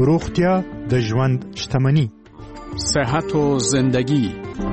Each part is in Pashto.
روغتیا د ژوند شتمني. صحت و زندگی.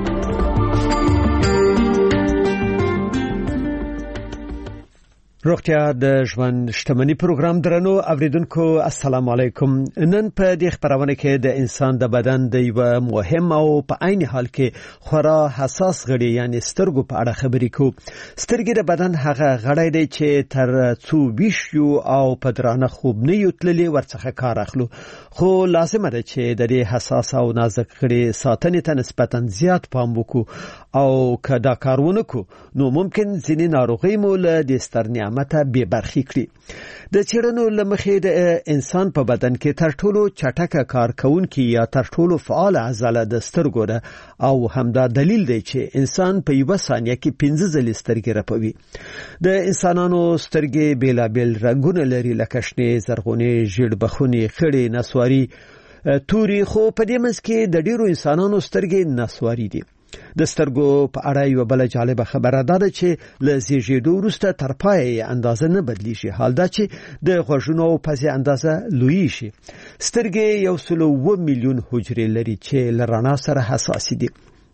روغتیا د ژوند شتمني پروګرام درنو اوریدونکو السلام علیکم. نن په دې خبرونه کې د انسان د بدن د یو مهم او په عین حال کې خورا حساس غړي یعنی سترګو په اړه خبرې کوو. سترګې د بدن هغه غړي دي چې تر څو ویشو او په درانه خوب نه یوتللي ورڅخه کار اخلو، خو لازم ده چې د دې حساس او نازک غړي ساتنې ته نسبتا زیات پام وکړو او که دا کارونه کو نو ممکن ځینې ناروغۍ مو له دې ستر نعمت به برخی کړي. د چیرنو لمخې د انسان په بدن کې تر ټولو چټکه کار کوونکی یا تر ټولو فعال عضله د سترګو ده او همدا دلیل دی چې انسان په یو ثانیه کې 15 ځلې سترګې رپوي. د انسانانو سترګې بیلابیل رنگونه لري لکه شنې، زرغونې، ژیړ بخونې، خړې، نسواري، توري، خو په دې منځ کې د ډیرو انسانانو سترګې نسواري دي. د سترګو په اړه یو بل جالبه خبره ده چې له زیږیدو وروسته تر پایه اندازه نه بدلیږي، حال دا چې د غوږونو په پسې اندازه لوی شي. سترګې 1.7 میلیون حجرې لري چې له رڼا سره حساس دي.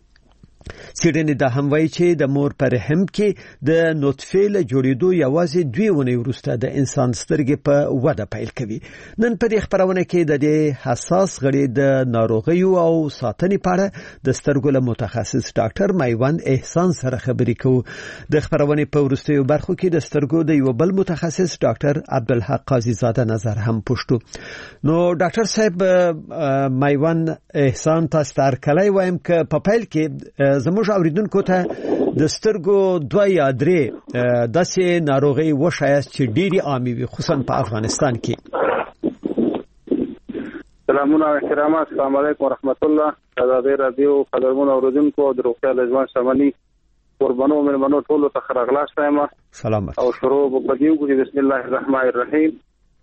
څېړنې دا هم وایي چې د مور په رحم کې د نطفې له جوړېدو یوازې 2 ونې وروسته د انسان سترګې په وده پیل کوي. نن په دې خبرونه کې د دې حساس غړي د ناروغیو او ساتنې په اړه د سترګو له متخصص ډاکټر میوند احسان سره خبرې کوو. د خبرونې په وروستیو برخو کې د سترګو د یو بل متخصص ډاکټر عبدالحق قاضي زاده نظر هم پوښتو. نو ډاکټر صاحب میوند احسان تاسو ته کله وایم ک په پیل کې زموږ اوریدونکو ته د سترګو 2 یا 3 داسې ناروغي وشایست چې ډېری عامي وي خصوصا په افغانستان کې. سلامونه او احترامات. السلام علیکم ورحمت الله. د رادیو قدرمن اوریدونکو د روغتیا د ژوند شتمني قربانو مېلمنو ټولو ته خراغلاس وایم. سلامت او شروع وکړو بسم الله الرحمن الرحیم.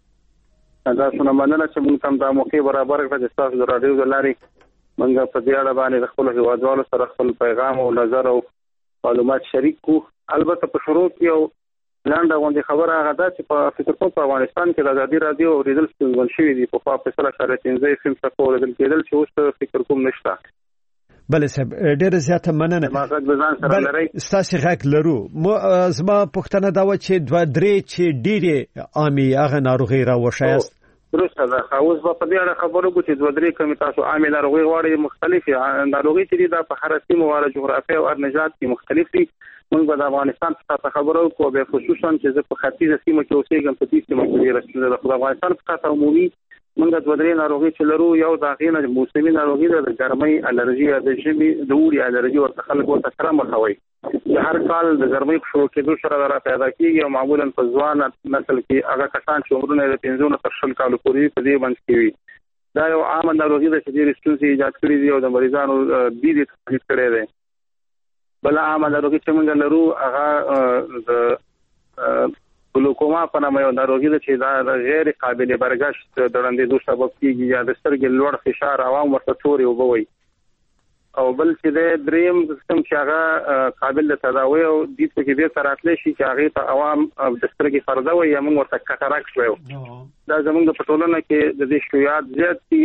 دا څنګه مننه چې موږ هم د موقع برابر کړل چې تاسو د رادیو د لارې منګه په دې اړه باندې خپل هیوادوالو سره خپل پیغام او نظر او معلومات شریک کو. البته په شروع کې یو لاندې غونډه خبره هغه ده چې په فکر کوم په افغانستان کې د ازادي رادیو اوریدل څنګه شوی دی په فاصله سره 15 فلم څخه اوریدل کېدل چې اوس فکر کوم نشته. بله صاحب ډېر زیاته مننه. بله ستاسو غږ لرو. زما پوښتنه دا و چې 2-3 چې ډېرې عامي هغه ناروغي را وشایست. درسته ده. اوس په دې اړه خبرو کوو چې 2-3 کمی تاسو عامه ناروغي غواړي مختلفي ناروغي چې د په هر سیمه او جغرافیه او نژاد کې مختلف دي. موږ د افغانستان په خبرو کوو به خصوصا چې په ختیځه سیمه کې اوسېږم په دې سیمه کې رسېدل د افغانستان په عمومي موږ 2-3 ناروغي چې لرو. یو د غینه موسمي ناروغي د ګرمۍ الرجي د ژمي د وړي الرجي ورته خلک ورته سره مخوي. هر کال د ګرمۍ په شروع کېدو سره را پیدا کیږي او معمولا په ځوان نسل کې هغه کسان چې عمرونه د 15 تر 20 کالو پورې په دې باندې کوي. دا یو عام ناروغي ده چې ډېر ستونزې ایجاد کړې دي او د مریضانو بيدې تحقیق کړي دي. بل عام ناروغي چې موږ لرو هغه د ګلوکوما په نامه یو ناروغي ده چې دا غیر قابل برداشت د ړندېدو سبب کیږي یا د سترګې لوړ فشار عوام ورته توري وبوي. او بل چې د دریم قسم چې هغه قابل د تداوی او د دې په کې تراتلی شي چې هغه په عوام د سترګې فرده وي یا موږ ورته کاتاراکټ وایو. دا زموږ په ټولنه کې د دې شیوعات زیات دي.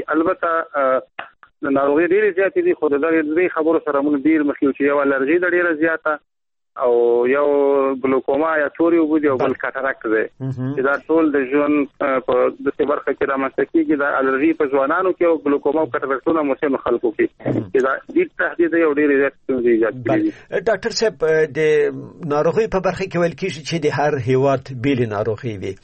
البته ناروغي ډېرې زیاتې دي خو د دې خبرو سره موږ ډېر مخکې چې یو الرجي د ډېره زیاته او یو ګلوکوما یا توري وبدي او بل کاتاراکټ دی چې دا ټول د ژوند په دغه برخه کې رامنځته کیږي. د الرجي په ځوانانو کې او ګلوکوما او کاتاراکټونه مسلمان خلکو کې چې دا د تهدید یو ډېر زیات ستونزې ایجاد کوي. ډاکټر صاحب د ناروغي په برخه کې ویل کیږي چې د هر هیواد بیل ناروغي وي.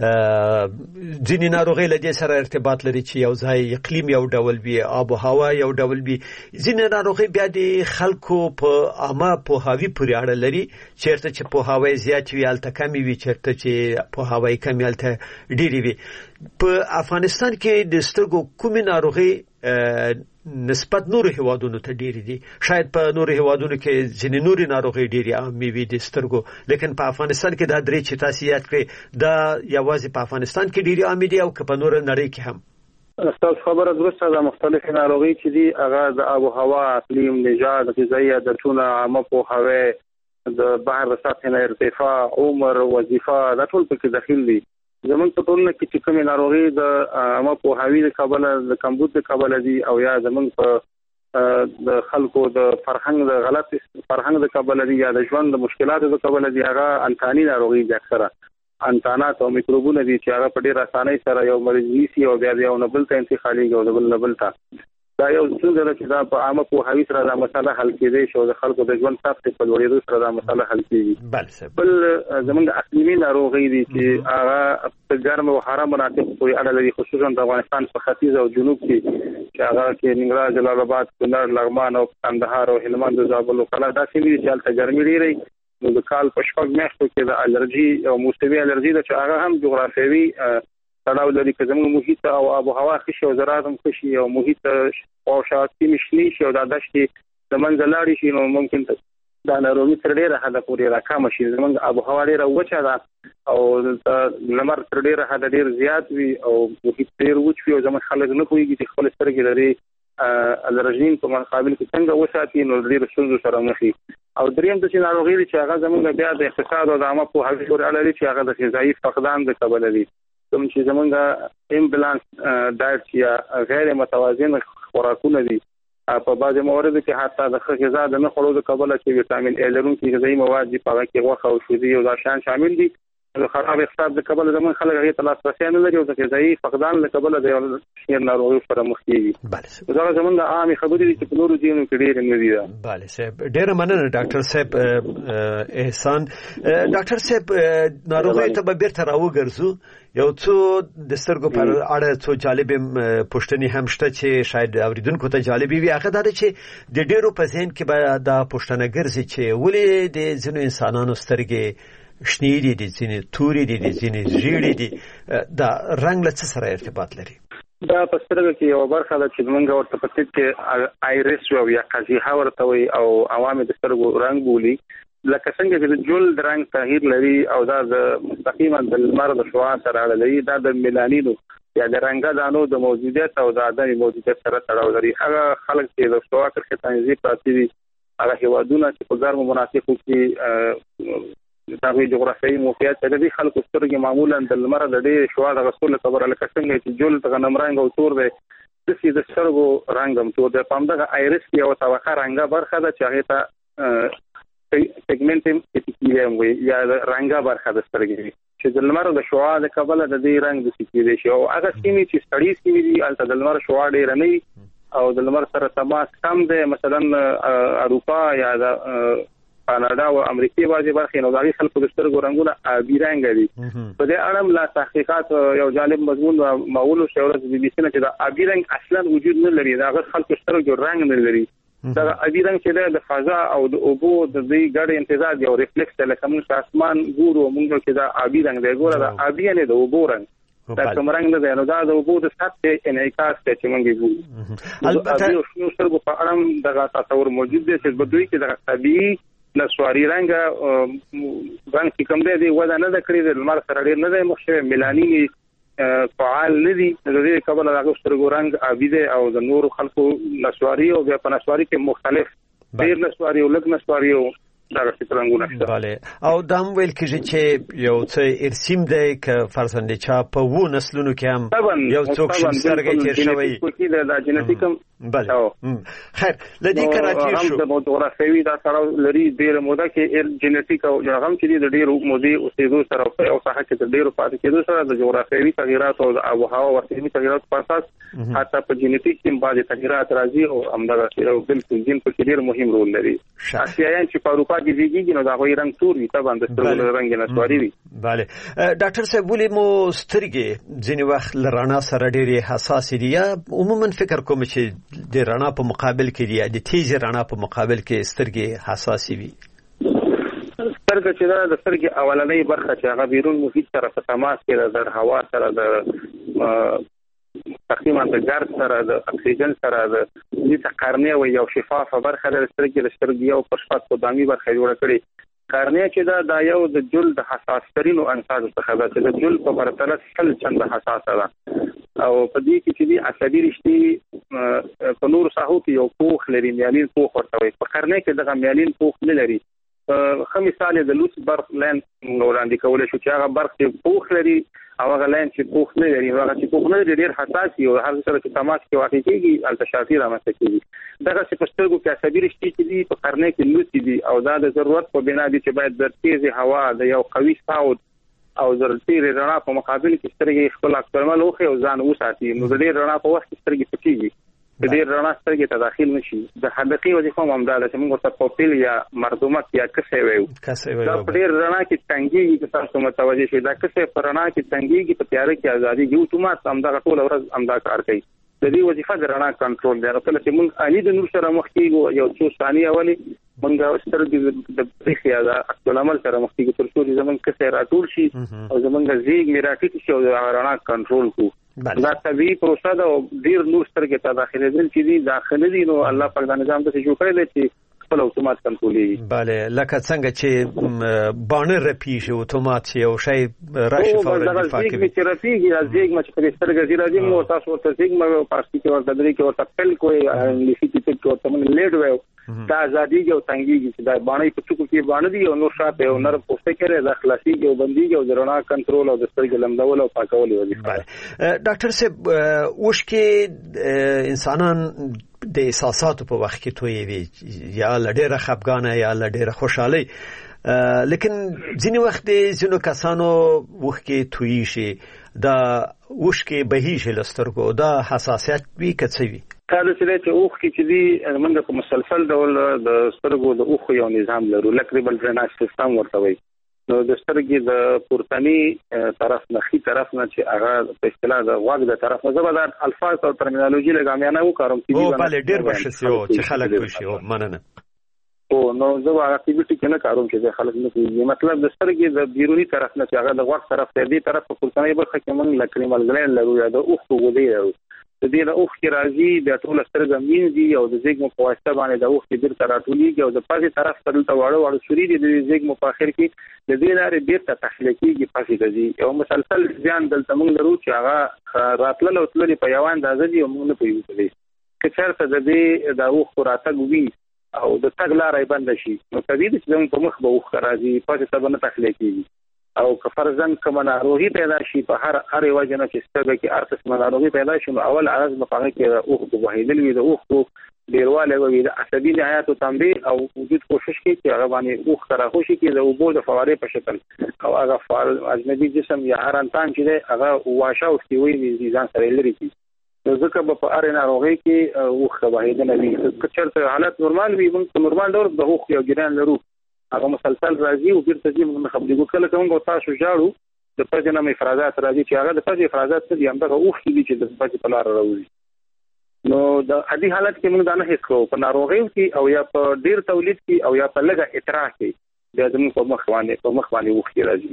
ځینې ناروغي له دې سره ارتباط لري چې یو ځای اقلیم یو ډول وي، آب او هوا یو ډول وي. ځینې ناروغي بیا د خلکو په عامه پوهاوي پورې اړه لري. چیرته چې پوهاوی زیات وي هلته کمی وي، چیرته چې پوهاوی کمی هلته ډېری وي. په افغانستان کې د سترګو کومې ناروغي نسبت نورو هیوادونو ته ډېری دي؟ شاید په نورو هیوادونو کې ځینې نورې ناروغي ډېرې عامې وي د سترګو، لیکن په افغانستان کې دا 3 چې تاسو یاد کړئ دا یوازې په افغانستان کې ډېرې عامې دي او که په نورو نړۍ کې هم؟ تاسو خبره درسته ده. مختلفې ناروغي چې دي هغه د آب او هوا، اقلیم، نژاد، غذایي عادتونه، عامه پوهاوی، د بحر د سطح نه ارتفاع، عمر، وظیفه دا ټول پکې داخل دي. زمونږ په ټولنه کې چې کومې ناروغي د عامه پوهاوي د کبله د کمبود د کبله دي او یا زمونږ په د خلکو د فرهنګ د غلط فرهنګ د کبله دي یا د ژوند د مشکلاتو د کبله دي هغه انتاني ناروغي دي اکثره انتانات او میکروبونه دي چې هغه په ډېر اسانۍ سره یو مریض نیسي او بیا یو نبل ته انتقالېږي او د بل نبل ته دا یو څنګه ده چې دا په عامه پوهاوي سره دا مسله حل کېدی شي او د خلکو د ژوند سطح په لوړېدو سره دا مسله حل کېږي. بل زموږ اقلیمي ناروغۍ دي چې هغه په ګرم او حرام مناطق پورې اړه لري، خصوصا د افغانستان په ختیځ او جنوب کې چې هغه کې ننګرهار، جلال آباد، کونړ، لغمان او کندهار او هلمند او زابل او کلات دا سیمې چې هلته ګرمي ډېرې نو د کال په شپږ میاشتو کې د الرجي او موسمي الرجي ده چې هغه هم جغرافیوي تړاو لري که زموږ محیط او آب و هوا ښه شي او زراعت هم ښه شي او محیط او شاوخوا شنې شي او دا دښتې د منځه لاړې شي نو ممکن دا ناروغي تر ډېره حده پورې راکمه شي. زموږ آب و هوا ډېره وچه ده او لمر تر ډېره حده ډېر زیات وي او محیط ډېر وچ وي او زموږ خلک نه پوهېږي چې خپلې سترګې لري الرجین په مقابل کې څنګه وساتي نو ډېر ستونزو سره مخ وي. او دریم د چې ناروغي چې هغه زموږ بیا د اقتصاد او د عامه پوهاوي پورې اړه لري چې هغه د غذایي فقدان د کبله دي، کوم چې زموږ امبالانس ډایټ یا غیر متوازن خوراکونه دي په بعضې مواردو کې حتی د ښه غذا د نه خوړو د کبله چې ویټامین ا لرونکي غذایي مواد دي په هغه کې غوښه او شیدې او دا شیان شامل دي. د خراب اقتصاد د کبله زموږ خلک هغې ته لاسرسی نه لري او د غذایي فقدان له کبله د یو شمېر ناروغیو سره مخ کېږي. دغه زموږ عامې خبرې دي چې په نورو ځایونو کې ډېرې نه دي. بله صاحب، ډېره مننه ډاکټر صاحب احسان. ډاکټر صاحب ناروغیو ته به بیرته راوګرځو، یو څو د سترګو پر اړه څو جالبې پوښتنې هم شته چې شاید اوریدونکو ته جالبې وي. هغه دا ده چې د ډېرو په ذهن کې به دا پوښتنه ګرځي چې ولې د ځینو انسانانو سترګې شنې دي، د ځینې تورې دي، د ځینې ژیړې دي، دا رنګ له څه سره ارتباط لري؟ دا په سترګو کې یوه برخه ده چې موږ ورته په طب کې آیرس او یا قزحه ورته وایي او عوام د سترګو رنګ بولي، لکه څنګه چې د جلد رنګ تغییر لري او دا د مستقیما د لمر د شعاع سره اړه لري، دا د میلانینو یا د رنګه دانو د موجودیت او د عدم موجودیت سره تړاو لري. هغه خلک چې د شعاع کرښې ته نږدې پراته دي، هغه هېوادونه چې په ګرمو مناطقو کې د هغوی جغرافیایي موقعیت د دې خلکو سترګې معمولا د لمر د ډېرې شعاع د غوښتلو لپاره لکه څنګه چې جلد غنم رنګ او تور دی داسې د سترګو رنګ هم تور دی. په همدغه آیرس کې یوه طبقه رنګه برخه ده چې هغې ته پیګمنټم اپیتیلیوم وایي یا د رنګه برخه د سترګې چې د لمر د شعاع د کبله د دې رنګ داسې کېدی شي. او هغه سیمې چې سړې سیمې دي هلته د لمر شعاع ډېره نه وي او د لمر سره تماس کم دی، مثلا اروپا یا د کاناډا او امریکا بعضې برخې نو د هغې خلکو د سترګو رنګونه آبي رنګه دي. په دې اړه لا تحقیقات یو جالب مضمون ما ولوستی ورځ بي بي سي نه چې د آبي رنګ اصلا وجود نه لري، د هغه خلکو سترګو رنګ نه لري. دغه آبي رنګ چې دی د فضا او د اوبو د دې ګډ امتزاج یو ریفلکس دی، لکه موږ چې اسمان ګورو موږ چې دا آبي رنګ دی، ګوره د آبي یعنې د اوبو رنګ دا کوم رنګ نه دی، نو دا د اوبو د سطحې انعکاس دی چې موږ یې ګورو. د آبي او شنو سترګو په اړه هم دغه تصور موجود دی چې په دوی کې دغه طبیعي نسواري رنګ چې کوم دی وده نه ده کړې، د لمر سره ډېر نه دی مخ شوی، میلانین فعال نه دي، د دې کبله د هغو سترګو رنګ آبي دی او د نورو خلکو نسواري او بیا په نسواري کې مختلف ډېر نسواري او لږ نسواري او دغه څه رنګونه شته. بله، او دا هم ویل کېږي چې یو څه ارسیم دی که فرضاً د چا په 7 نسلونو کې هم یو څوک شین سترګی تېر شوی دا جنټیک هم. بله خیر، له دې که راجع شو هم د جغرافیوي دا تړاو لري ډېره موده کې جنټیک او هغه هم چې د ډېرو مودې اوسېدو سره په یو ساحه کې د ډېرو پاتې کېدو سره د جغرافیوي تغییراتو او د آب و هوا ورطبي تغییراتو په اساس حتی په جنټیک کې بعضې تغییرات راځي او همدغسې او بلکل جین پکې ډېر مهم رول لري. اسیایان چې په اروپا کې زیږېږي نو د هغوی رنګ تور وي، طبعا د سترګو رنګ یې نسواري وي. بله ډاکټر صاحب، ولې مو سترګې ځینې وخت له رڼا سره ډېرې حساسې دي یا عموما فکر کوم چې د رڼا په مقابل کې دي یا د تیزې رڼا په مقابل کې سترګې حساسې وي؟ سترګه چې ده د سترګې اولنۍ برخه چې هغه بیرون محیط سره په تماس کې ده، د هوا سره د تقریبا د ګرد سره د اکسیجن سره د دې ته قرنیه وایي، یو شفافه برخه ده د سترګې یو پر شپږ قدامي برخه جوړه کړې. قرنیه چې ده دا یو د جلد د حساس ترینو انساجو څخه ده چې د جلد په پرتله 100 چنده حساسه ده او په دې کې چې دي عصبي رشتې په نورو ساحو کې یو پوښ لري، میالین پوښ ورته وایي. په قرنیه کې دغه میالین پوښ نه لري خو مثال د لوس برق لاین وړاندې کولای شو چې هغه برق چې پوخ لري او هغه لاین چې پوخ نه لري هغه چې پوخ نه لري ډېر حساس وي او هر سره چې تماس کې واقع کېږي التشافي رامنځته کېږي دغه چې په سترګو کې عصبي رشتې چې دي په قرنې کې لوڅ دي او دا د ضرورت په بنا دي چې باید د تیز هوا د یو قوي ساود او ضروري رڼا په مقابل کې سترګې خپل اکثرمل وخی او ځان وساتي نو د دې رڼا په وخت کې سترګې پټېږي د دې رڼا سترګې ته داخل نشي د حدقي وظیفه هم دا چې موږ ورته پوپل یا مردومت یا کسه وایو دا په دې رڼا کې تنګيږي چې تاسو متوجه شئ دا کسه په رڼا کې تنګيږي په تیاره کې ازادي یو اتومات هم دا ټول ورځ هم دا کار کوي د دې وظیفه د رڼا کنټرول دی کله چې موږ اني د نور سره مخ کېږو یو څو ثانیه ولي موږ سترګې د پریخیا دا خپل عمل سره مخ کېږو تر څو چې زمونږ کسه راټول شي او زمونږ زیګ میراټیټ شي او رڼا کنټرول کو دا طبيعي پروسه ده او ډیر نور سترګې ته داخلي دي چې دي داخلي دي نو الله پاک دا نظام ته جوړ کړی دی چې خپل اتومات کنټرولي bale لکه څنګه چې باندې رپیږي اتومات یو شی راشي فورا دفاع کوي چې رپیږي ازیګ مچ په سترګې راځي نو تاسو ورته زیګ مې پارسي کې ورته درې کې ورته پل کوی انګلیسي کې ورته من لیډ وایو دا ازادي او تنګيږي چې دا باندې په څوک کې باندې دي او نور شاته او نر پوسټ کړي د خلاصي او بنديږي او درنا کنټرول او د سترګې لمدول او پاکول وظیفه ډاکټر صاحب اوش کې انسانان د احساساتو په وخت کې توي وي یا لډېره خپګانه یا لډېره خوشاله لیکن ځینې وخت ځینو کسانو وخت کې توي شي دا اوش کې بهیږي لسترګو دا حساسیت وی کڅوي کله چې اوخ کې چې دی موږ په مسلسل ډول د سترګو د اوخ یو نظام لرو لکریبل ډریناج سیستم ورته وي نو د سترګې د پورتنی طرف نخي طرف نه چې هغه په اصطلاح د غوږ د طرف نه زبردار الفاظ او ترمینالوژي لګامیانه وکړم چې او بل ډیر بشسي او چې خلک وشي او مننه او نو زه هغه اکټیویټي کنه کاروم چې خلک نه کوي مطلب د سترګې د بیرونی طرف نه چې هغه د غوږ طرف ته دی طرف په پورتنی برخه کې موږ لکریمل ګلین لرو یا د اوخ وګړي لرو د دې له اوخ کې راځي د ټول سترګې مینځي او د زیګمو په واسطه باندې د اوخ کې بیرته راټولېږي او د پاسه طرف ته دلته واړو سوري د زیګمو په اخر کې د دې لارې بیرته تخلیقيږي پاسه د دې او مسلسل ځان دلته موږ لرو چې هغه راتلل او تلل په یو اندازه دي او موږ نه پوهیږو چې چېرته د دې د اوخ راتګ وي او د تګ لارې بند شي نو طبيعي چې موږ په مخ به اوخ راځي پاسه ته باندې تخلیقيږي او که فرضاً کوم ناروغي پیدا شي په هر وجه نه چې سترګې کې ارتس ناروغي پیدا شي نو اول عرض مقاله کې اوخ په وحیدل وي د اوخ ډیرواله وي د عصبي نهایت تنبیه او وجود کوشش کوي چې هغه باندې اوخ سره خوشي کې د اوبو د فوارې په شکل او هغه فعال اجنبي جسم یا هر انسان چې هغه واشه او استوي دي ځان سره لري کی نو ځکه په اړه ناروغي کې اوخ په وحیدل وي که چېرته حالت نورمال وي موږ نورمال ډول د اوخ یو ګران لرو هغه مسلسل راځي او بیرته ځي موږ خبرې وکړو کوم تاسو جاړو د پځنه افرازات راځي چې هغه د پځ افرازات څه دي همدغه اوخ دي چې د پځ په لار راوځي نو د عادي حالت کې موږ دا نه هیڅ کوو په ناروغیو کې او یا په ډیر تولید کې او یا په لږه اطراح کې د زموږ په مخ باندې اوخ راځي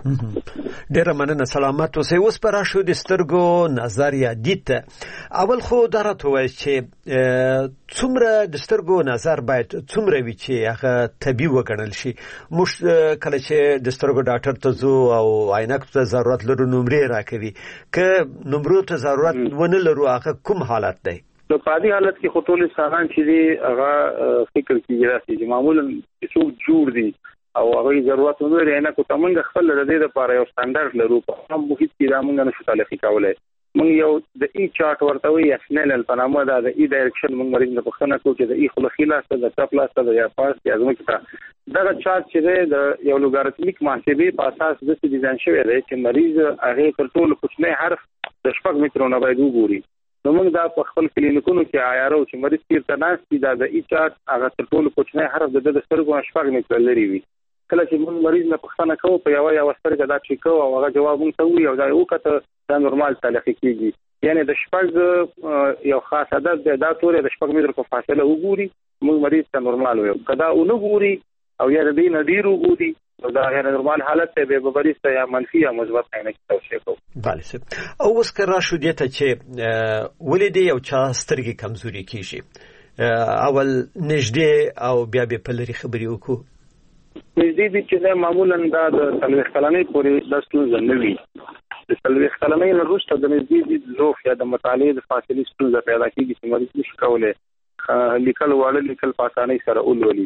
ډیر مننه سلامت اوسئ اوس پر شو د سترګو نظر یا دید اول خو درته وای چې څومره د سترګو نظر باید څومره وي چې هغه طبي وګڼل شي مش کله چې د سترګو ډاکټر ته زو او عینکو ته ضرورت لرو نمرې راکوي که نمرو ته ضرورت ونه لرو هغه کوم حالت دی د پادي حالت کې خطول انسانان چې دی هغه فکر کیږي چې معمولا څو جوړ دي او هغه ضرورت نه لري نه کو تمنګ خپل لري د لپاره یو سټانډرډ لرو په هم محیط کې دا موږ نشو تعلیق کولای موږ یو د ای چارت ورته وي اسنل په نامه دا د ای ډایرکشن موږ مریض نه پښتنه کوو چې د ای خلخیلا سره د ټاپلاس سره یا پاس یا زموږ ته دا چارت چې د یو لوګارتمیک محاسبې په اساس د ډیزاین شوی دی چې مریض هغه تر ټولو کوچنی حرف د شپږ مترونو باید وګوري نو موږ دا په خپل کلینیکونو کې عیارو چې مریض تیر تناسي دا د ای چارت هغه تر ټولو کوچنی حرف د سترګو شپږ متر لري وي کله چې موږ مریض نه پښتنه کوو په یو سترګه دا چې کوو او هغه جواب موږ ته وي او دا یو کته دا نورمال تعلیق کیږي یعنی د شپږ یو خاص عدد دا تورې د شپږ متر په فاصله وګوري موږ مریض ته نورمال وي کدا اونو ګوري او یا د دې نادر وګوري دا غیر نورمال حالت ته به مریض ته یا منفي یا مثبت عینک توصیه کوو بله سر او اوس که راشو دې ته چې ولې یو چا سترګې کمزوري کیږي اول نږدې او بیا به په لري خبرې وکړو نږدې دي چې معمولا دا د 30 کلنۍ پورې د ستونزه نه وي د 30 کلنۍ نه وروسته د نږدې دي ضعف یا د مطالعې د فاصلې ستونزه پیدا کیږي چې مریض نشي کولای لیکل واړه لیکل په اسانۍ سره ولولي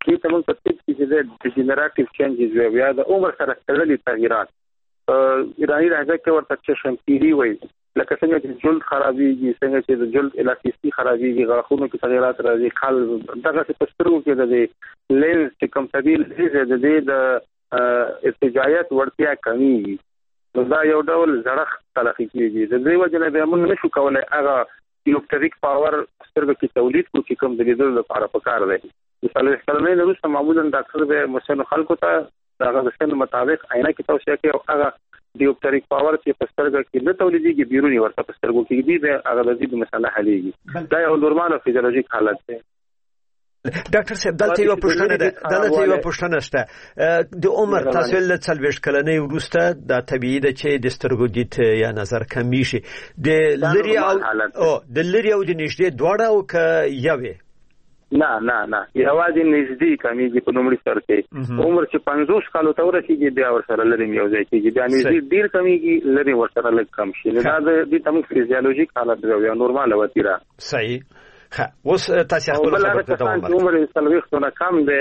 دې ته موږ په طب کې چې ډیجنراتیو چینجز وي یا د عمر سره تړلي تغیرات ایرانی راځي کې ورته چشم تیری وي لکه څنګه چې جلد خرابېږي څنګه چې د جلد الاستیسي خرابېږي غاښونو کې تغیرات راځي خال دغه څه پسترو کې د لینز چې کوم تبدیل د دې د ارتجاعیت ورتیا کمیږي نو دا یو ډول زړښت تلقي کیږي د دې وجه نه به موږ نشو کولای هغه ډیوپټریک پاور سترګې کې تولید کو چې کوم د لیدلو لپاره پکار دی مثلا کله نه وروسته معمولا ډاکټر به مسن خلکو ته دغه د سن مطابق عینه کې توصیه کوي او هغه ډیوپټریک پاور چې په سترګو کې نه تولیدېږي بیرونی ورته په سترګو کې دی هغه د دې مسله حلېږي دا یو نورمال فزیولوژیک حالت دی ډاکټر صاحب دلته یو پوښتنه شته د عمر تاسو له 40 کلنۍ وروسته د طبيعي د چې د سترګو دید یا نظر کمی شي د لری او د نږدې دواړه او ک یوه نه یوازې نږدې کمیږي په نومړي سر کې عمر چې 50 کالو ته ورسیږي بیا ورسره لري یو ځای کېږي بیا نږدې ډیر کمیږي لري ورسره لږ کم شي دا د تم فزیولوژیک حالت دی یا نورمال وتیره صحیح اوس تاسو خپل خبرته دوام ورکړئ عمر 40 نه کم دی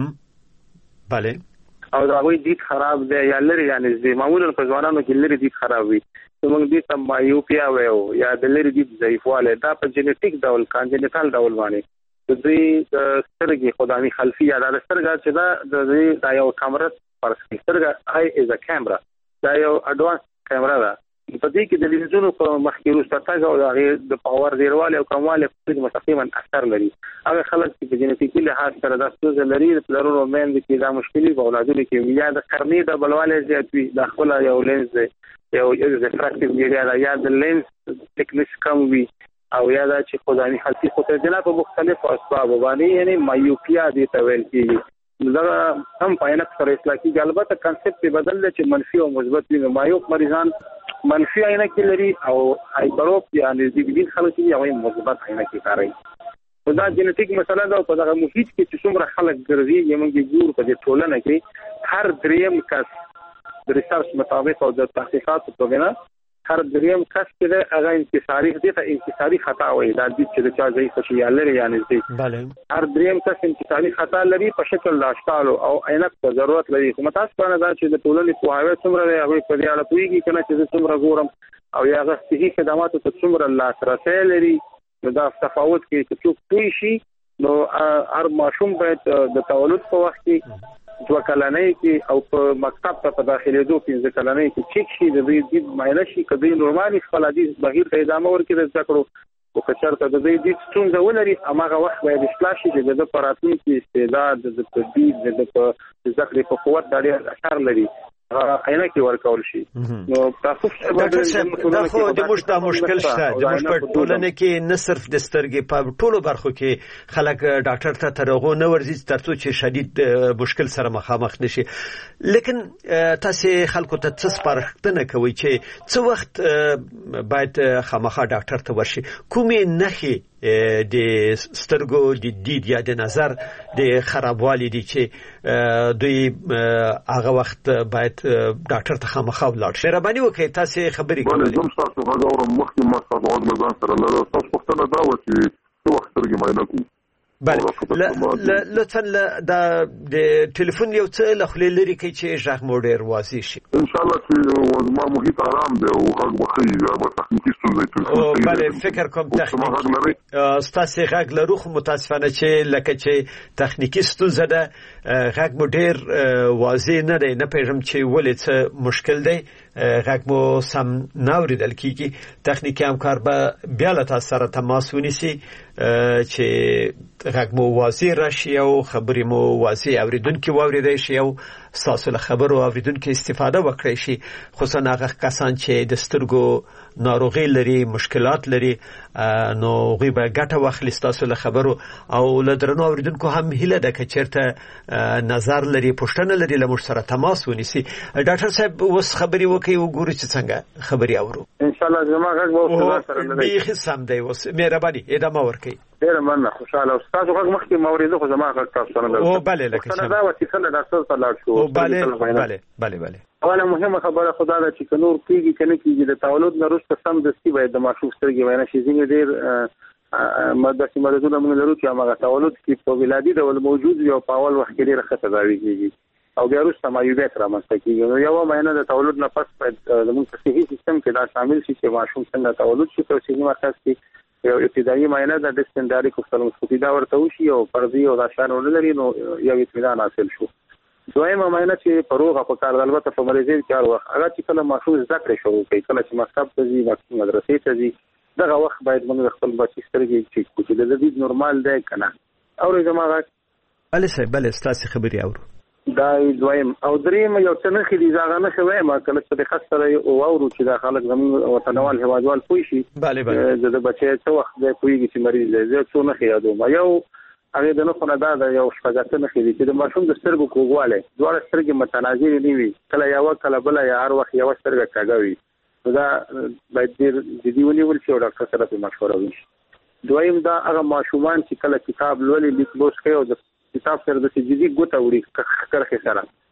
bale او دا وی دید خراب دی یا لري یا نږدې معمولا په ځوانانو کې لري دید خراب وي موږ دې ته مایوپیا وایو یا د لري دید ضعیفواله دا په جنټیک ډول کانجنټال ډول باندې د دې سترګې خدامي خلفي یا د سترګې چې دا یو کیمرا پر سترګې آی از ا کیمرا دا یو اډوانس کیمرا ده په دې کې د لینزونو په مخکې وروسته او د پاور ډیرواله او کمواله په مستقیما اثر لري هغه خلک چې په جنټیکي لحاظ سره د ستونزې لري د پلرونو مېند کې دا مشکلې په اولادونو کې یا د قرنې د بلواله زیات وي د خپل یو لینز یو ریفراکټیو میډیا یا د لینز ټیکنیس کم وي او یا دا چې خدامي خلفي خو ته جنا په مختلفو اسباب باندې یعنی مایوپیا دي ته ویل کیږي دا هم پاینه سره اصلاحي البته کنسپټ بدل دی چې منفي او مثبت وي مایوپ مریضان منفي عینه کې لري او هایپروپ یعنی د دې خلک یې او مثبت عینه کې کاروي دا جنټیک مسله ده په دغه محیط کې چې څومره خلک ګرځي یمنګي ګور په دې ټولنه کې هر دریم کس د ریسرچ مطابق او د تحقیقات په توګه هر دریم کس کې هغه انکساري دي ته انکساري خطا وایي دا د چې د چا ځای څه یا لري یعنی bale هر دریم کس انکساري خطا لري په شکل د اشکال او عینک ته ضرورت لري کوم تاسو باندې دا چې د ټولنې په هغه څومره هغه په دې اړه پوهیږي کنه چې څومره ګورم او یا هغه صحي خدماتو ته څومره لاسرسي لري دا تفاوت کې چې څوک پوه شي نو هر ماشوم باید د تولد په وخت کې 2 کلنۍ کې او په مکتب ته په داخليدو 15 کلنۍ کې چیک شي د دې مایله شي کدی نورمالي خپل حدیث بهیر ته ادامه ورکړي د ذکرو او کچرته د دې څنګه ولري هغه وخت باید اصلاح شي د پراتون کې استعداد د تدبیر د ذکر په قوت ډېر اثر لري عینه کې ورکول شي نو تاسو دا خو د مشکل شته د مشکل ټولنه کې نه صرف د سترګې په ټولو برخو کې خلک ډاکټر ته ترغو نه ورځي ترڅو چې شدید مشکل سره مخامخ نشي لیکن تاسو خلکو ته څه سپارښتنه کوي چې څه وخت باید خامخا ډاکټر ته ورشي کومې نښې د سترګو د دید یا د نظر د خرابوالي دي چې دوی هغه وخت باید ډاکټر ته خامخا ولاړ شي رباني وکي تاسو خبرې کوئ کوم تاسو هغه اورم مخکې ما تاسو غوږ لګان سره لږ تاسو پوښتنه دا و چې څه وخت سترګې معاینه کوو بله لطفا د ټلیفون یو څه له خولې لري کوي چې غږ مو ډېر واضح شي ان شاء الله چې ما محیط آرام دی او غږ وخی یا به تخنیکي ستونزې او بله فکر کوم تخنیکي ستاسو غږ لرو خو متاسفانه چې لکه چې تخنیکي ستونزه ده غږ مو ډېر واضح نه دی نه پیژم چې ولې څه مشکل دی غږ مو سم نه اوریدل کیږي تخنیکي همکار به بیا له تاسو سره تماس ونیسي چې غږ مو واضح راشي او خبرې مو واضح اوریدونکي واوریدای شي او تاسو له خبرو اوریدونکو استفاده وکړئ شي خصوصا هغه کسان چې د سترګو ناروغي لري مشکلات لري نو غوی به ګټه واخلي تاسو له خبرو او له درنو اوریدونکو هم هیله ده چې چیرته نظر لري پښتنه لري له مش سره تماس ونیسي ډاکټر صاحب اوس خبري وکي وګورئ چې څنګه خبري اورو ان شاء الله زما غږ به سره لري به سم دی اوس مهرباني ادامه ورکړئ ډیر مننه خوشاله تاسو غږ مخکې موریده خو زما غږ تاسو سره او بله لکه څنګه دا وسیله د تاسو ته لاړ شو بله اوله مهمه خبره خدا دا چې نور کیږي کنه کیږي د تولد نه وروسته سم دستي باید د ماشوم سترګې وینه شي ځینې ډیر داسې مرضونه موږ لرو چې هغه تولد کې په ولادي ډول موجود وي او په اول وخت کې ډېره ښه تداوي کېږي او بیا وروسته معیوبیت رامنځته کېږي. نو یوه معاینه د تولد نه پس باید زموږ په صحي سیستم کې دا شامل شي چې ماشوم څنګه تولد شي. په صحي مرکز کې یو ابتدایي معاینه د ډسپنډاري کوفتالوسکوپي دا ورته وشي او پردي او دا شان ونه لري نو یو اطمینان حاصل شو. دویمه معاینه چې په روغه په کار البته په مریضۍ کې هر وخت هغه چې کله ماشوم زده کړې شروع کوي کله چې مکتب ته ځي مدرسې ته ځي دغه وخت باید موږ خپل بچي سترګې چیک کړو چې د دې نورمال دی که نه. اورئ زما غږ؟ بله صاحب بله ستاسې خبرې اورو. دا دویم او دریم یو څه نښې دي زه هغه نښې وایم کله چې دقت سره واورو چې دا خلک زموږ وطنوال هېوادوال پوه شي د بچی څه وخت دی پوهېږي چې مریض دی. زه څو نښې یادوم. یو هغې د نښو نه دا د یو شپږ اته نښې دي چې د ماشوم د سترګو کوږوالی دواړه سترګې متناظرې نه وي کله یوه کله بله یا هر وخت یوه سترګه کږه وي نو دا باید ډېر جدي ونیول شي او ډاکټر سره پرې مشوره وشي. دویم دا هغه ماشومان چې کله کتاب لولي لیک لوست کوي او د کتاب سره داسې جدي ګوته وړي کرښې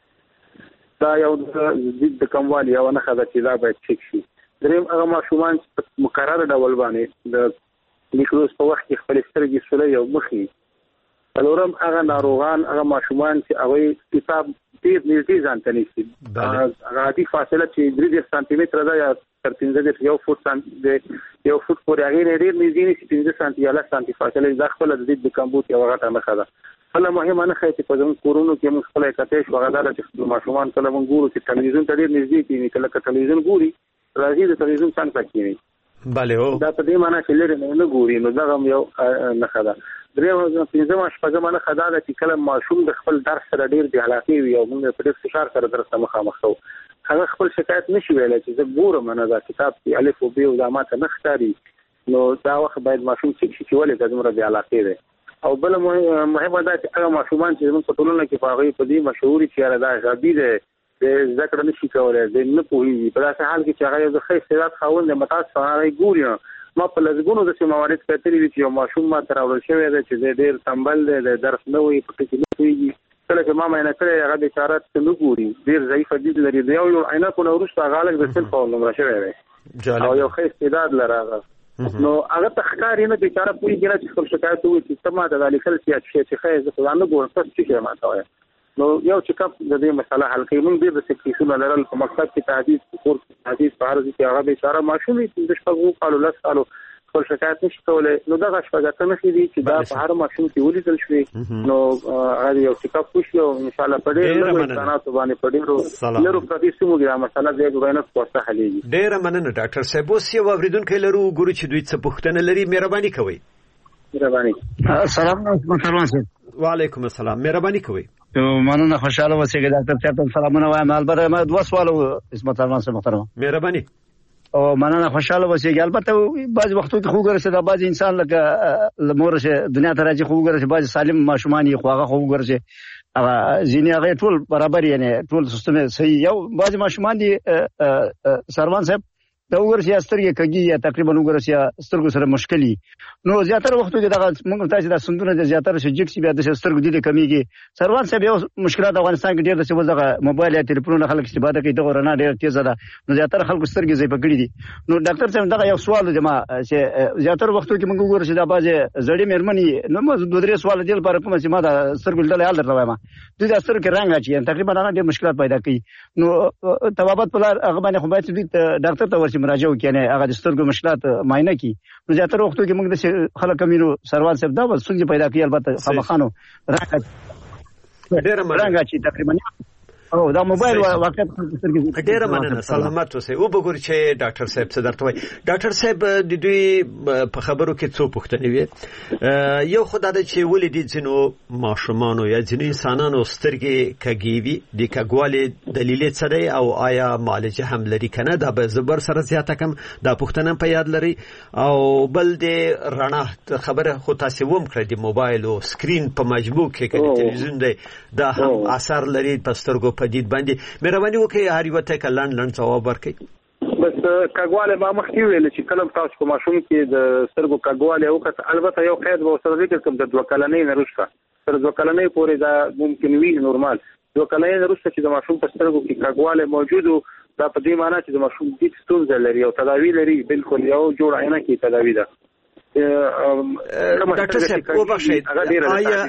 سره دا یو ضد د کموالي یوه نښه ده چې دا باید چیک شي. دریم هغه ماشومان چې په مقرره ډول باندې د لیک لوست په وخت کې خپلې سترګې سولوي او مخ څلورم هغه ناروغان هغه ماشومان چې هغوی کتاب ډېر نږدې ځان ته نیسي هغه عادي فاصله چې 3 سانتي متره ده یا تر 15 یو فوټ پورې هغې نه ډېر نږدې نیسي 15 سانتي یا 10 سانتي فاصله دا خپله د ضد کمبود یوه غټه نښه ده. بله مهمه نښه چې په زموږ کورونو کې موږ خپله کتی شو هغه دا ده چې ماشومان کله موږ ګورو چې تلویزیون ته ډېر نږدې کېني کله که تلویزیون ګوري راځي د تلویزیون څنګ ته کېني دا په دې معنی چې لرې نه ګوري نو دغه هم یو نښه ده. پنځمه شپږمه نښه دا ده چې کله ماشوم د خپل درس سره ډېر بې علاقې وي او موږ په ډېر فشار سره درس ته مخامخ کوو هغه خپل شکایت نشي ویلی چې زه ګورم نه دا کتاب کې الف او ب او دا ماته نه ښکاري نو دا وخت باید ماشوم چیک شي چې ولې دا دومره بې علاقې دی. او بله مهمه دا چې هغه ماشومان چې زموږ په ټولنه کې په هغوی په دې مشهوري چې یاره دا غبي دی زده کړه نشي کولی دی نه پوهېږي په داسې حال کې چې هغه یو د ښه استعداد خاوند دی متاسفه هغه ګوري نو ما په لږګونو داسې موارد کتلي دي چې یو ماشوم ما ته راوړل شوی دی چې دی ډېر تنبل دی د درس نه وایي په ټکي نه پوهېږي کله چې ما معاینه کړی هغه بېچاره څه نه ګوري ډېر ضعیفه دید لري د یو عینکو نه وروسته هغه هلک د صنف نمره شوی دی او یو ښه استعداد لري هغه نو هغه ته ښکاري نه بېچاره پوهېږي نه چې خپل شکایت ووایي چې ته ما ته دا لیکل چې ښه زه خو دا نه ګورم تاسو څه شی ما ته وایه نو یو چیکاپ د دې مسله حل کوي. موږ ډېر داسې کیسونه لرل په مکتب کې تحدیث په کور کې تحدیث په هر ځای کې هغه بېچاره ماشوم وي 15 کالو 10 کالو خپل شکایت نشي کولی نو دغه شپږ اته نښې دي چې دا په هر ماشوم کې ولیدل شوې نو هغه یو چیکاپ وشي او انشاءالله په ډېر لږو امکاناتو باندې په ډېرو لرو پرتې سیمو کې دا مسله د ګورنس په واسطه حلېږي. ډېره مننه ډاکټر صاحب. اوس یو اورېدونکی لرو ګورو چې دوی څه پوښتنه لري مهرباني کوئ. السلام علیکم سلمان صاحب. وعلیکم السلام مهرباني کوئ. مننه خوشاله اوسئ ډاکټر صاحب ته سلامونه وایم. البته ما دوه سوال عصمت سلمان صاحب محترم مهرباني او مننه خوشاله اوسئ. البته بعض وختو کې خو ګرځي دا بعض انسان لکه لمور شه دنیا ته راځي خو ګرځي بعض سالم ماشومان یې خو هغه خو ګرځي هغه ځینې هغه ټول برابر یعنی ټول سیستم صحیح یو بعض ماشومان دي سلمان صاحب دا وګورئ سترګې کږي یا تقریبا وګورئ سترګو سره مشکل نو زیاتره وختو کې دغه موږ تاسو د سندونه د زیاتره سجټ سی بیا د سترګو د کمیږي سروان صاحب یو مشکلات افغانستان کې ډېر د څه دغه موبایل یا ټلیفون خلک استفاده کوي دغه رڼا ډېر تیز ده نو زیاتره خلکو سترګې زې پکړي دي نو ډاکټر صاحب دغه یو سوال دی ما چې زیاتره وختو کې موږ وګورئ دا بعض زړې مېرمنې نو موږ دوه درې سوال دی لپاره کوم چې ما د سترګو ډول حال درته وایم دوی د سترګو رنګ اچي تقریبا هغه ډېر مشکلات پیدا کوي نو طبابت په لار هغه باندې خو باید ډاکټر ته ورشي مراجعه کنه هغه د سترګو مشکلات معاینه کی نو زیاتره وختو کې موږ د خلک کمینو سروان صاحب دا څنګه پیدا کوي البته خامخانو رنګ چې تقریبا او دا موبایل واقعیت ډېره مننه سلامت اوسئ. وګورئ چې ډاکټر صاحب څه درته وایي. ډاکټر صاحب د دوی په خبرو کې څو پوښتنې وې یو خو دا ده چې ولې دې ځینو ماشومانو یا ځینو انسانانو سترګې کږې وي د کږوالي دلیل یې څه دی او آیا معالجه هم لري که نه دا به زه بر سره زیاته کړم دا پوښتنه په یاد لري او بل د رڼا خبره خو تاسې وم کړه د موبایل او سکرین په مجموع کې که د تلویزیون دی دا هم اثر لري په سترګو پدید باندې مهرباني وکړئ هر یو ته که لنډ ځواب ورکړئ. بس کږوالی ما مخکې ویل چې کله تاسو په ماشوم کې د سترګو کږوالی وکړه البته یو قید به ورسره ذکر کړم د 2 کلنۍ نه وروسته تر 2 کلنۍ پورې دا ممکن وي نورمال 2 کلنۍ نه وروسته چې د ماشوم په سترګو کې کږوالی موجود دا په دې معنی چې د ماشوم دید ستونزه لري او تداوی لري بالکل یو جوړ عینه کې تداوی ده ډاکټر صاحب وبخښئ آیا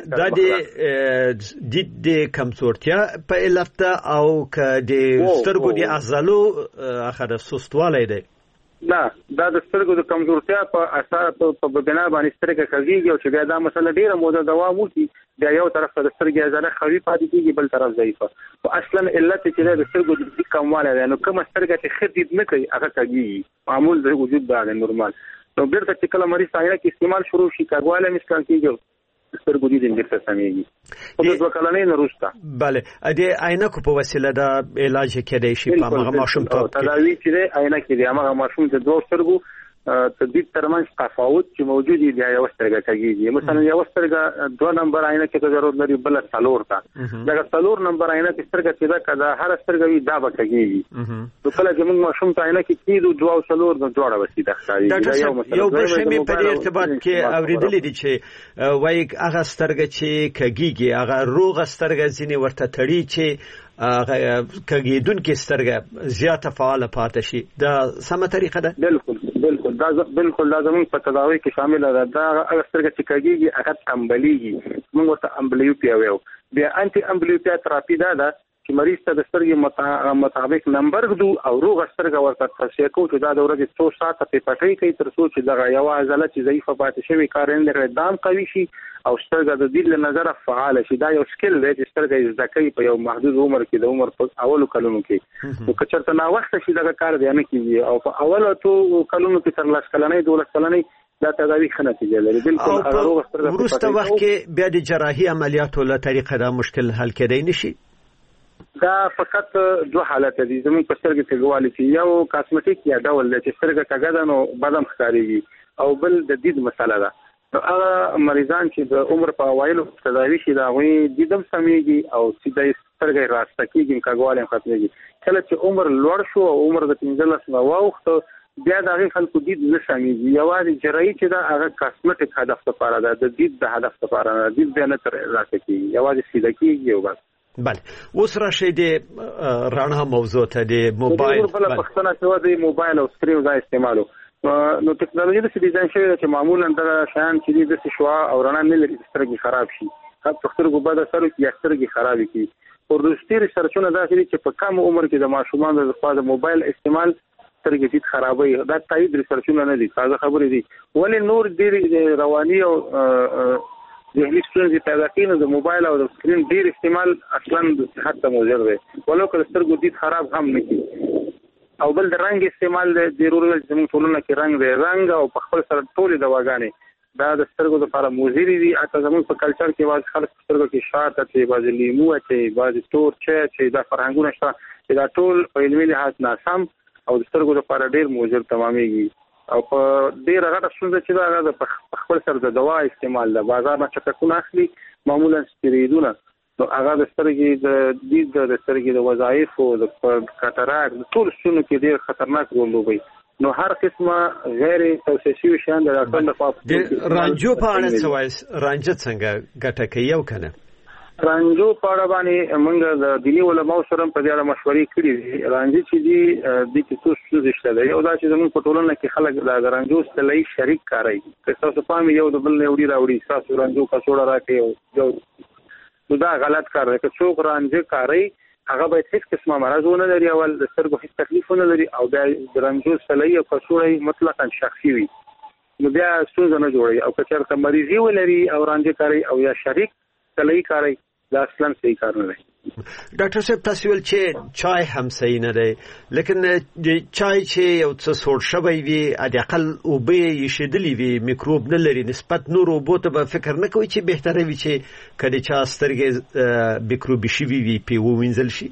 د کمزورتیا په علت او ک د سترګو د عضلو اخر سستوالی دی؟ نه، دا د سترګو د کمزورتیا په اساس په بنا باندې سترګه خوږیږي او چې بیا دا مسله ډیره موده دوام وکړي بیا یو طرف ته د سترګې عضله خوي پاتې کیږي بل طرف ضعیفه. او اصلا علت چې د سترګو د کموالی دی نو کوم سترګه چې خدید نه کوي هغه کوي معمول د وجود باندې نورمال. نو بیرته چې کله مریض عینه کې استعمال شروع شي کارواله مسکان کیږي سترګو دې بیرته سمېږي په دوه کلنې نه وروسته. بله د عینکو په وسیله دا علاج کېدای شي په هغه ماشوم ته تداوی چې عینه کې دی هغه ماشوم د دوه سترګو تدبیر ترمنځ تفاوت چې موجود دی یو سترګه کوي. مثلا یو سترګه 2 نمبر عینه کې ضرورت لري بل 4 تا دا 4 نمبر عینه کې سترګه چې دا کدا هر سترګه وي دا بکږي. نو کله چې موږ ماشوم ته عینه کې کیدو 2 او 4 نو جوړه وسیده ښکاري. یو بل شی په دې ارتباط کې اوریدلې دي چې وایي هغه سترګه چې کږيږي هغه روغ سترګه ځینې ورته تړي چې کږیدون کې سترګه زیاته فعال پاتې شي. دا سمه طریقه ده؟ بالکل دا زموږ په تداوی کې شامل ده. دا هغه سترګه چې کږیږي هغه امبلیږي موږ ورته امبلیوپیا وایو. بیا انټي امبلیوپیا تراپی ده چې مریض ته د سترګې مطابق نمبر دو او روغ سترګه ورته توصیه کوو چې دا د ورځې 2 ساعته په پټۍ کوي تر څو چې دغه یو عضله چې ضعیفه پاتې شوی کارنده دام قوي شي او سترګه د دې له نظره فعال شي. دا یو سکل دی چې سترګه زده کوي په یو محدود عمر کې د عمر په اولو کلونو کې. نو که چېرته نا وخته شي دغه کار دی نه کیږي او په اولو کلونو کې تر 10 کلنۍ 12 کلنۍ دا تداوی ښه نتیجه لري. بالکل وروسته وخت کې بیا د جراحي عملیاتو له طریقه دا مشکل حل کېدای نشي؟ دا فقط 2 حالت دي زموږ په سترګې کې ګوالي چې یو کاسمیټیک یا ډول چې سترګه کږه ده نو بدن ښکاريږي او بل د دید مسله ده. نو هغه مریضان چې د عمر په اوایلو تداوی شي دا وي دیدم سمېږي او چې د سترګې راسته کېږي کږوالی ختمېږي. کله چې عمر لوړ شو او عمر د 15 نه واوښته بیا د هغې خلکو دید نه سمېږي. یوازې جراحي چې ده هغه کاسمیټیک هدف لپاره ده د دید د هدف لپاره نه. دید بیا نه ترلاسه کېږي یوازې سیده کېږي او بس. بله اوس راشي د رڼا موضوع ته د موبایل بل پښتنه شو د موبایل او سکرین ځای استعمالو. نو ټکنالوژي د ډیزاین شوی چې معمولا د شان چې د شوا او رڼا نه لري سترګې خراب شي حتی سترګو بعد سره کې سترګې خراب کی. ورستي ریسرچونه دا چې په کم عمر کې د ماشومان د موبایل استعمال سترګې دې خرابوي. دا تایید ریسرچونه نه دي تازه خبرې دي. ولې نور ډېر رواني او ذهني ستونزې پیدا کوي نو د موبایل او د سکرین ډیر استعمال اصلا د صحت ته مضر دی ولو که سترګو دید خراب هم نه کی. او بل د رنګ استعمال د ضروري زموږ ټولنه کې رنګ او په خپل سره ټول دواګانې دا د سترګو لپاره مضر دي. اته زموږ په کلچر کې واځ خلک سترګو کې شاته چې باز لیمو چې باز تور چې دا فرهنګونه شته چې دا ټول په علمي لحاظ ناسم او د سترګو لپاره ډیر مضر تمامېږي. او په ډیر غټه ستونزه چې دا د خپل سره د دوا استعمال د بازار نه چټکونه اخلي معمولا سټیرویدونه نو هغه د سترګې د سترګې د وظایف او د کاتاراک ټول څونو کې ډیر خطرناک رول لوبوي. نو هر قسمه غیر توصیه شوی شیان د ډاکټر لخوا رانجو په اړه څه وایي؟ رانجه څنګه ګټه کوي او کنه؟ رانجو په اړه باندې موږ د دیني علماو سره په دې اړه مشورې کړې دي. رانجه چې دي د کیسو څه شته دی یو دا چې زموږ په ټولنه کې خلک د رانجو سلای شریک کاروي که تاسو پام یو د بل نه وړي راوړي تاسو رانجو کا څوړه راکې او دا غلط کار دی. که څوک رانجه کاروي هغه باید هیڅ قسمه مرض ونه لري او د سترګو هیڅ تکلیف ونه لري او د رانجو سلای او کڅوړه مطلقاً شخصي وي نو بیا ستونزه نه جوړي. او که چېرته مریضي ولري او رانجه کاروي او یا شریک سلای کاروي دا اصلا صحیح کار نه دی. ډاکټر صاحب تاسو ول چې چای هم صحیح نه دی لیکن چای چې یو څه سوړ شوی وي د اقل او به یې شیدلی وي میکروب نه لري نسبت نور او بوته به فکر نه کوي چې بهتره وي چې کله چا سترګې میکروبي شي وي په وینځل شي.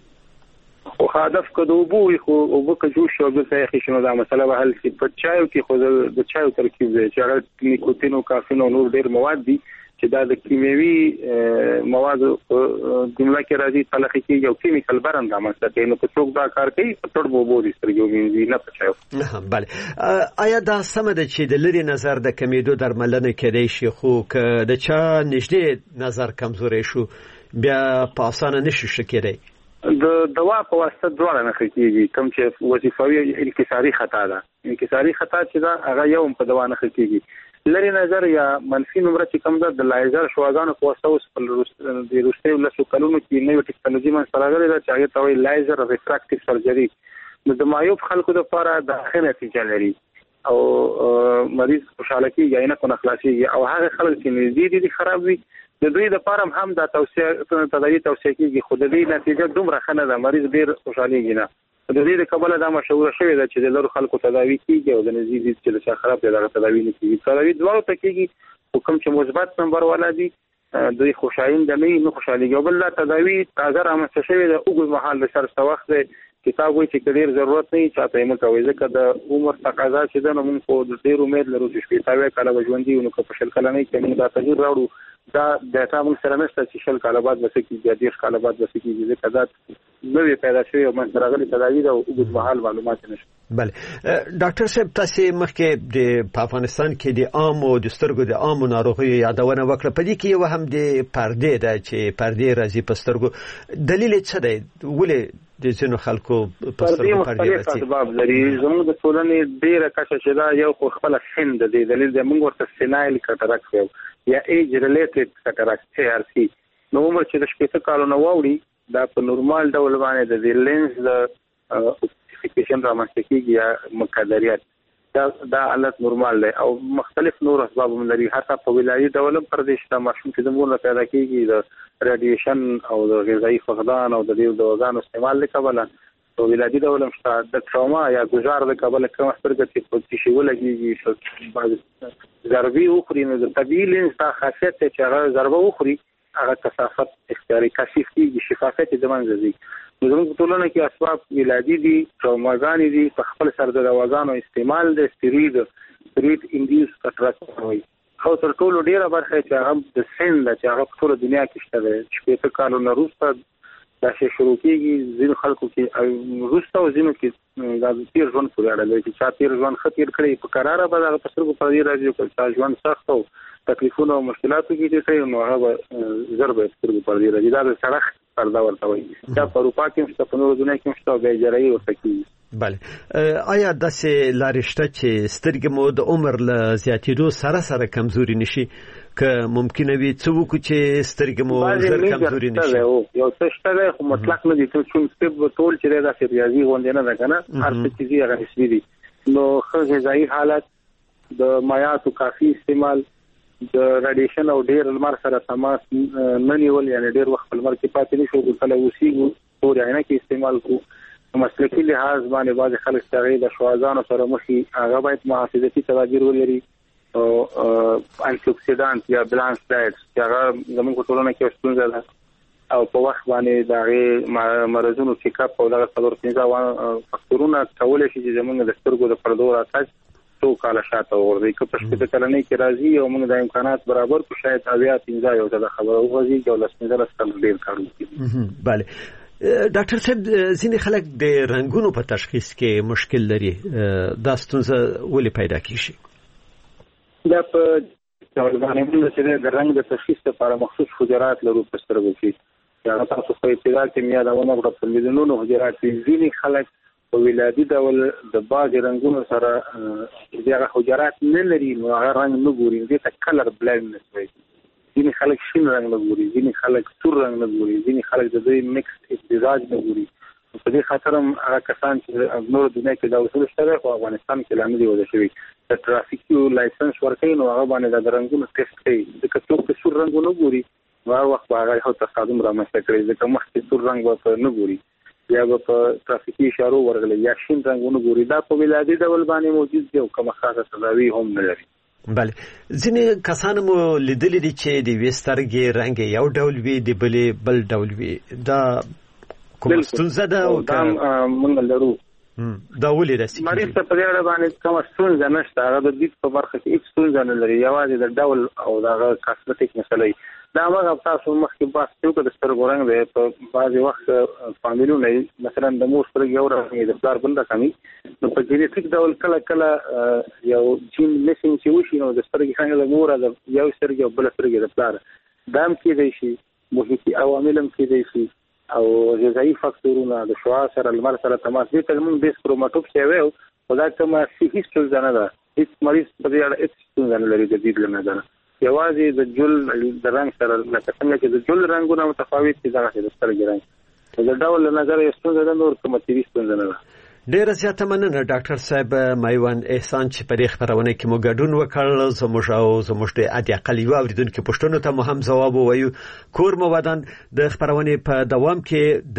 خو هدف کدو بو خو او بو که جوش او د صحیح شنو دا مسله به حل شي. په چایو کې خو د چایو ترکیب دی چې هغه نیکوتین او کافین او نور ډیر مواد دي چې دا د کیمیاوي مواد جمله کې راځي تلخي کې یو کیمیکل برند رامنځته کوي نو په څوک دا کار کوي په ټول بو دي سترګو وینځي نه پچاو. بله آیا دا سم ده چې د لري نظر د کمیدو درملنه کېدای شي خو که د چا نږدې نظر کمزوري شو بیا په اسانه نشي شکېدای؟ د دوا په واسطه دواړه نه کیږي، کوم چې وظیفوي انکساري خطا ده. انکساري خطا چې دا هغه یو په دوا نه کیږي. لری نظر یا منفي نمبر چې کوم ده د لایزر شواګانو په واسطه اوس په د روسي ولسو کلونو کې نوې ټکنالوژي من سره غلي ده چې هغه ته وایي لایزر ریفراکټیو سرجري. نو د معیوب خلکو لپاره د ښه نتیجه لري او مریض خوشاله کیږي نه کو خلاصيږي، او هغه خلک چې نږدې دي خراب وي د دوی د پاره هم د تداوی توصیه کیږي، خو د دې نتیجه دومره ښه نه ده، مریض ډیر خوشاليږي نه. د دې د قبل دا مشوره شوې ده چې د لور خلکو تداوی کیږي او د نږدې دي چې د خراب دي دغه تداوی نه کیږي. تداوی دواړو ته کیږي، حکم چې مثبت نمبر والا دي دوی خوشاین د نه خوشاليږي، او بل دا تداوی تازه رامنځته شوې ده اوږد مهال د سر وخت کتاب وایي چې ډیر ضرورت نه چاته یې مکوي، ځکه د عمر تقاضا چې ده نو موږ په ډیر امید لرو چې 40 کاله ژوندي ونو که په 40 کاله نه کې دا تغیر راوړو. دا د تاسو سره نشته چې 40 کاله بعد بس کې 10 کاله بعد بس کې ځکه دا نوې پیدا شوی او من سره غلي تداوی ده او اوږد مهال معلومات نشته. بله ډاکټر صاحب تاسو مخکې د افغانستان کې د عام او د سترګو د عام ناروغیو یادونه وکړه، په دې کې یو هم د پردې ده چې پردې راځي په سترګو، دلیل څه دی؟ ولې د ځینو خلکو په سترګو پردې راځي؟ اسباب لري. زموږ د ټولنې ډیره کچه چې دا یو خو خپل سن د دې دلیل دی، موږ ورته سینایل کټراکټ وایو یا ایج ریلیټډ کټراکټ ARC. نو عمر چې د 40 کالو نه واوړي دا په نورمال ډول باندې د لینز د اوپټیفیکیشن رامنځته کیږي یا مقدریت، دا حالت نورمال دی، او مختلف نور اسباب هم لري. حتی په ولایي ډول پردې شته، ماشوم چې د مور نه پیدا کیږي د رادیشن او د غذایی فقدان او د دې دواګانو استعمال لکبله په ولایي ډول هم شته. د ټراما یا ګزار لکبله کوم سترګې چې په تشي ولګي بعض ضربي وخوري، نو د طبيعي لینز دا خاصیت چې هغه ضربه وخوري هغه کثافت اختیاري کثیف کیږي، شفافیت د منځ ځي. نو زموږ په ټولنه کې اسباب ولادي دي، ټراوماګانې دي، په خپل سر د دواګانو استعمال د سټیروید انډیوس کټراکټ وایي، او تر ټولو ډیره برخه چې هغه د سن ده چې هغه په ټول دنیا کې شته ده. 40 کالو نه وروسته دا شی شروع کیږي، ځینو خلکو کې وروسته او ځینو کې دا تیر ژوند پورې اړه لري چې چا تیر ژوند ښه تیر کړی په قراره به دغه په سترګو پردې راځي، او چا ژوند سخت او تکلیفونه او مشکلاتو کې دي کوي نو هغه زر به سترګو پردې راځي. دا د سړک پرده ورته وایي، دا په اروپا کې شته، په نورو دنیا کې شته، بیا اجرایي ورته کیږي. بله آیا داسې لارې شته چې سترګې مو د عمر له زیاتېدو سره سره کمزوري نشي؟ که ممکنه وي څه وکړو چې سترګې مو زر کمزوري نشي؟ یو څه شته دی خو مطلق نه دي، چون ټول چې دی داسې ریاضي غوندې نه ده که نه، هر څه چې دي هغه نسبي دي. نو ښه غذایي حالت، د مایعاتو کافي استعمال، د رادیشن او ډیر لمر سره تماس نه نیول، یعنی ډیر وخت لمر کې پاتې نشو، کله اوسېږو تورې عینه کې استعمال کو. مسلکي لحاظ باندې بعض خلک چې د شوازانو سره مخي هغه باید محافظتي تدابیر ولري، او انټي اکسیډانټ یا بیلانس ډایټ چې هغه زموږ په ټولنه کې ستونزه ده، او په وخت باندې د مرزونو چیک اپ او دغه څلور پنځه فاکتورونه کولی شي چې زموږ د سترګو د پردو راتګ څو کاله شاته وغورځي. که په 40 کلنۍ کې راځي او موږ د امکانات برابر کو، شاید 15 یو ځله خبره وغورځي او 15 کاله ډیر کار وکړي. بله ډاکټر صاحب ځینې خلک د رنګونو په تشخیص کې مشکل لري، دا ستونزه ولې پیدا کیږي؟ دا په ډول باندې موږ چې د رنګ د تشخیص لپاره مخصوص حجرات لرو په سترګو کې، هغه تاسو په ابتدا کې میا دا ونه غوښتل په میلیونونو حجرات دي. ځینې خلک په ولادي ډول د باج رنگونو سره دغه حجرات نه لري، نو هغه رنگ نه ګوري، دې ته کلر بلایندنس وایي. ځینې خلک شین رنگ نه ګوري، ځینې خلک تور رنگ نه ګوري، ځینې خلک د دوی مکس امتزاج نه ګوري. په دې خاطر هم هغه کسان چې نور دنیا کې دا اصول شته خو افغانستان کې لا نه دی وضع شوي، د ټرافیکي لایسنس ورکوي نو هغه باندې د رنګونو ټیسټ کوي. ځکه څوک چې سور رنګ نه ګوري نو هغه وخت به هغه تصادم رامنځته کړي، ځکه مخکې سور رنګ به نه ګوري یا په ټرافیکي اشارو ورغلي یا شین رنګونه ګوري. دا په ولادي ډول باندې موجود دی او کوم خاصه تداوی هم نه لري. بله ځینې کسان مو لیدلي دي چې د یوې سترګې رنګ یو ډول وي، د بلې بل ډول وي، دا کومه ستونزه ده؟ دا موږ لرو. دا ولې داسې مریض ته په دې اړه باندې کومه ستونزه نشته، هغه د دید په برخه کې هیڅ ستونزه نه لري، یوازې د ډول او دغه کاسمټیک مسله یې دا هغه تاسو مخکې بحث وکړو د سترګو رنګ دی. په بعضې وخت فامیلونه مثلا د مور سترګې یو رنګ د پلار بل رقم وي، نو په جینیټیک ډول کله کله یو جین میسینګ چې وشي نو د سترګې رنګ د مور د یو سترګې او بله سترګې د پلار دا هم کېدی شي، محیطي عوامل هم کېدی شي، او غذایی فاکتورونه د شعاع سره لمر سره تماس دي ته موږ بیس کروماتوپ شوی او دا کومه هیڅ څه نه ده هیڅ مریض په دې اړه هیڅ څه نه لري د دې لمر یوازې د جل د رنگ سره لکه څنګه چې د جل رنگونه متفاوت دي دا د سترګې رنگ د ډول نظر یې ستونزه ده نور کومه تیری ستونزه نه ده. ډیره زیاته مننه ډاکټر صاحب میوند احسان چې په دې خبرونه کې مو ګډون وکړ. زموږ د ادي اقل یو اوریدونکو پښتنو ته مو هم ځواب ووایو. کور مو ودان د خبرونه په دوام کې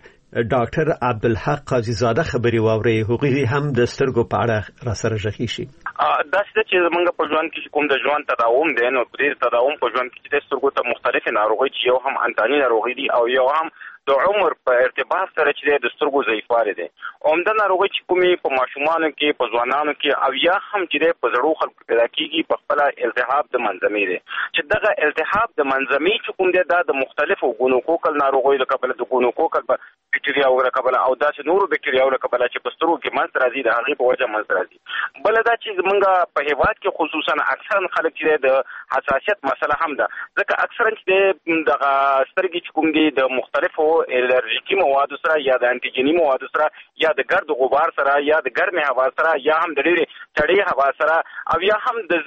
د ډاکټر عبدالحق قاضي زاده خبري واوري هغوی هم د سترګو په اړه را سره ژغي شي. دا چې موږ په ژوند کې کوم د ژوند تداوم دی نو په دې تداوم په ژوند کې د سترګو ته مختلف ناروغي چې یو هم انتاني ناروغي دي او یو هم د عمر په ارتباط سره چې د سترګو ضعیفوالی دی. عمده ناروغي چې کومي په ماشومانو کې په ځوانانو کې او یا هم چې په زړو خلکو پیدا کیږي په خپل التهاب د منځمې دی چې دغه التهاب د منځمې چې کوم دی دا د مختلفو ګونوکوکل ناروغیو له کبله د ګونوکوکل بکټریا او له کبله او داسې نورو بکټریاو له کبله چې په سترګو کې منځ راځي د هغې په وجه منځ راځي. بله دا چې زمونږ په هېواد کې خصوصا اکثرا خلک چې د حساسیت مسله هم ده ځکه اکثرا چې دغه سترګې چې کوم دي د مختلفو الرژیکي موادو سره یا د انټيجني موادو سره یا د ګرد غبار سره یا د ګرمې هوا سره یا هم د ډېرې سړې هوا سره او یا هم د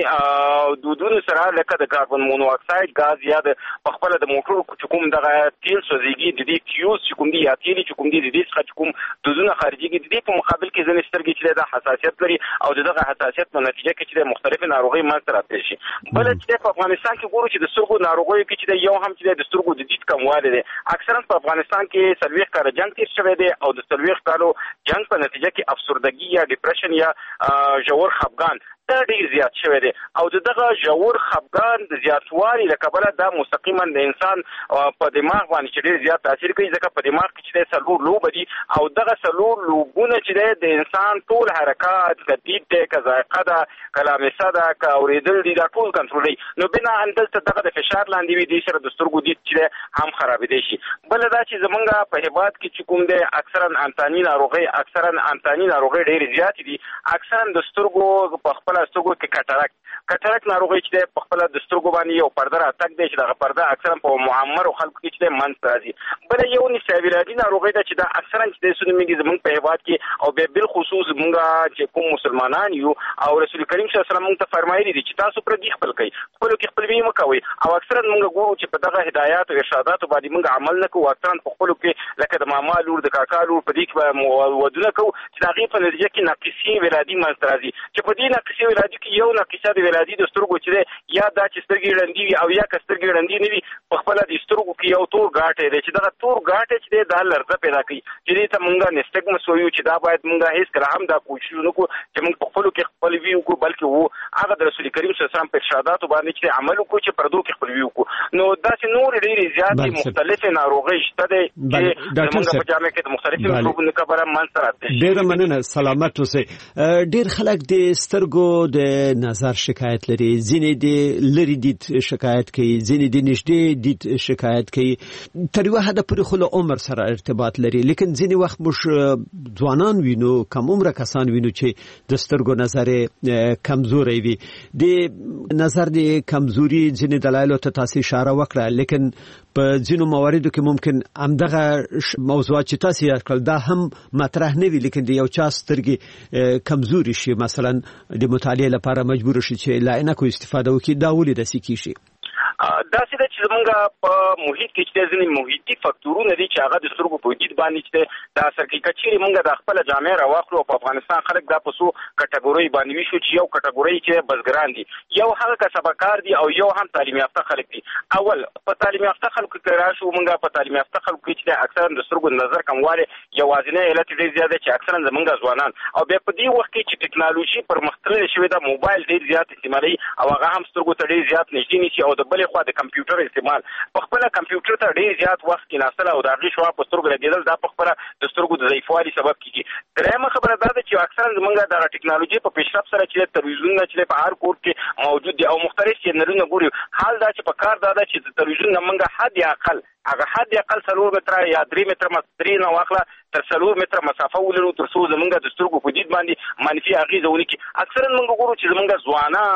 ځینې دودونو سره لکه د کاربن مونو اکساید غاز یا د خپل د موټرو چې کوم دغه تیل سوځيږي د دې فیوز چې کوم دي یا تیل چې کوم دي د دې څخه کوم دودونه خارجيږي د دې په مقابل کې ځینې سترګې چې د حساسیت لري او دغه حساسیت په نتیجه کې چې مختلفې ناروغۍ منځ راځي شي. بل چې په افغانستان کې ګورو چې د سترګو ناروغیو کې چې یو هم چې د سترګو د دید کموالی دی. اکثرا په افغانستان کې 40 کال جنگ تیر شوی دی او د 40 کالو جنگ په نتیجه کې افسردګي یا ډیپریشن یا ژور خفګان دا ډیر زیات شوی دی او دغه ژور خفګان د زیاتوالي له کبله دا مستقیما د انسان په دماغ باندې چې ډیر زیات تاثیر کوي ځکه په دماغ کې چې څلور لوب دي او دغه څلور لوبونه چې د انسان ټول حرکات کدید دی که ذائقه ده کلامسه ده که اوریدل دي دا ټول کنټرولوي نو بنا اندلته دغه د فشار لاندې وي دې سره د سترګو دید چې هم خرابېدی شي. بل دا چې زمونږ په هېواد کې چې کوم دی اکثرا انتاني ناروغۍ ډېرې زیاتې دي. اکثرا د سترګو په خپل سترګو کې کټرک ناروغي چې په خپل د سترګو باندې یو پرده راټک دی چې دغه پرده اکثرا په معمر خلکو کې چې منځ راځي. بل یو نساویرادي ناروغي ده چې دا اکثرا چې د سنميږي زمونږ په هېواد کې او به بل خصوص مونږ چې کوم مسلمانان یو او رسول کریم صلی الله علیه وسلم مونږ ته فرمایلی دي چې تاسو پر دې خپل کوي خپل کې خپل وی مکوي او اکثرا مونږ ګورو چې په دغه هدایات او ارشادات باندې مونږ عمل نه کوو. اکثرا په خپل کې لکه د ماما لور د کاکا لور په دې کې ودونه کوو چې دا غي په نتیجه کې ناقصي ولادي منځ راځي چې په دې ناقصي ولادي کې یو ناقصه د ولادي د سترګو چې یا دا چې سترګې ړندې وي او یا که سترګې ړندې نه وي په خپل د سترګو کې یو تور غاټ دی چې دغه تور غاټ چې دا لرزه پیدا کوي چې دې ته مونږه نستګمس وایو چې دا باید مونږه هیڅ کله هم دا کوشش وکړو چې مونږ په خپل کې خپل وی وکړو بلکې وو هغه د رسول کریم صلی الله علیه وسلم په ارشاداتو باندې چې عمل وکړو چې پردو کې خپل وی وکړو. نو دا چې نور ډېرې زیاتې مختلفې ناروغۍ شته دي چې مونږ په جامع کې د مختلفو ناروغیو کبره منځ راځي. ډېر مننه سلامت اوسئ. ډېر خلک د سترګو د نظر شکایت لري ځینې د لري دید شکایت کوي ځینې د نږدې دید شکایت کوي تر یو حده پورې خو له عمر سره ارتباط لري لیکن ځینې وخت موږ ځوانان وینو کم عمره کسان وینو چې د سترګو نظر کمزوري وي. د نظر د کمزوري ځینې دلایل ته تاسو اشاره وکړه لیکن په ځینو مواردو کې ممکن همدغه موضوعات چې تاسو یې کړل دا هم مطرح نه وي لیکن د یو چا سترګې کمزوري شي مثلا د مطالعه لپاره مجبور شي چې لا نه کوي استفاده وکړي دا ولې د سکی شي. دا چې چې زمونږ په محیط کې چې ځینې محیطي فاکتورونه دي چې هغه د سترګو په وجود باندې چې دا اثر کوي. که چیرې مونږ د خپله جامع راواخلو په افغانستان خلک دا په څو کټګورۍ باندې ویشو چې یو کټګورۍ چې بزګران دي یو هغه کسبکار دي او یو هم تعلیم یافته خلک دي. اول په تعلیم یافته خلکو کې راشو مونږ په تعلیم یافته خلکو کې چې اکثرا د سترګو نظر کموالی یوازینی علت ډېر زیات دی چې اکثرا زمونږ ځوانان او بیا په دې وخت کې چې ټکنالوژي پرمختللې شوې ده موبایل ډېر زیات استعمالوي او هغه هم سترګو ته ډېر زیات نږدې نیسي او د بلې خوا د کمپیوټر استعمال په خپل کمپیوټر ته ډېر زیات وخت کې ناستل او د هغې شوا په سترګو لګېدل دا په خپله د سترګو د ضعیفوالي سبب کېږي. درېیمه خبره دا ده چې اکثرا زمونږ د ټکنالوژي په پیشرفت سره چې تلویزیونونه چې په هر کور کې موجود دي او مختلف چینلونه ګوري حال دا چې په کار دا ده چې د تلویزیون نه مونږ حد اقل هغه حد اقل 4 متره یا 3 متره مستری نه واخله تر 4 متره مسافه ولرو تر څو زمونږ د سترګو په دید باندې منفي اغیزه ونکړي. اکثرا موږ ګورو چې زمونږ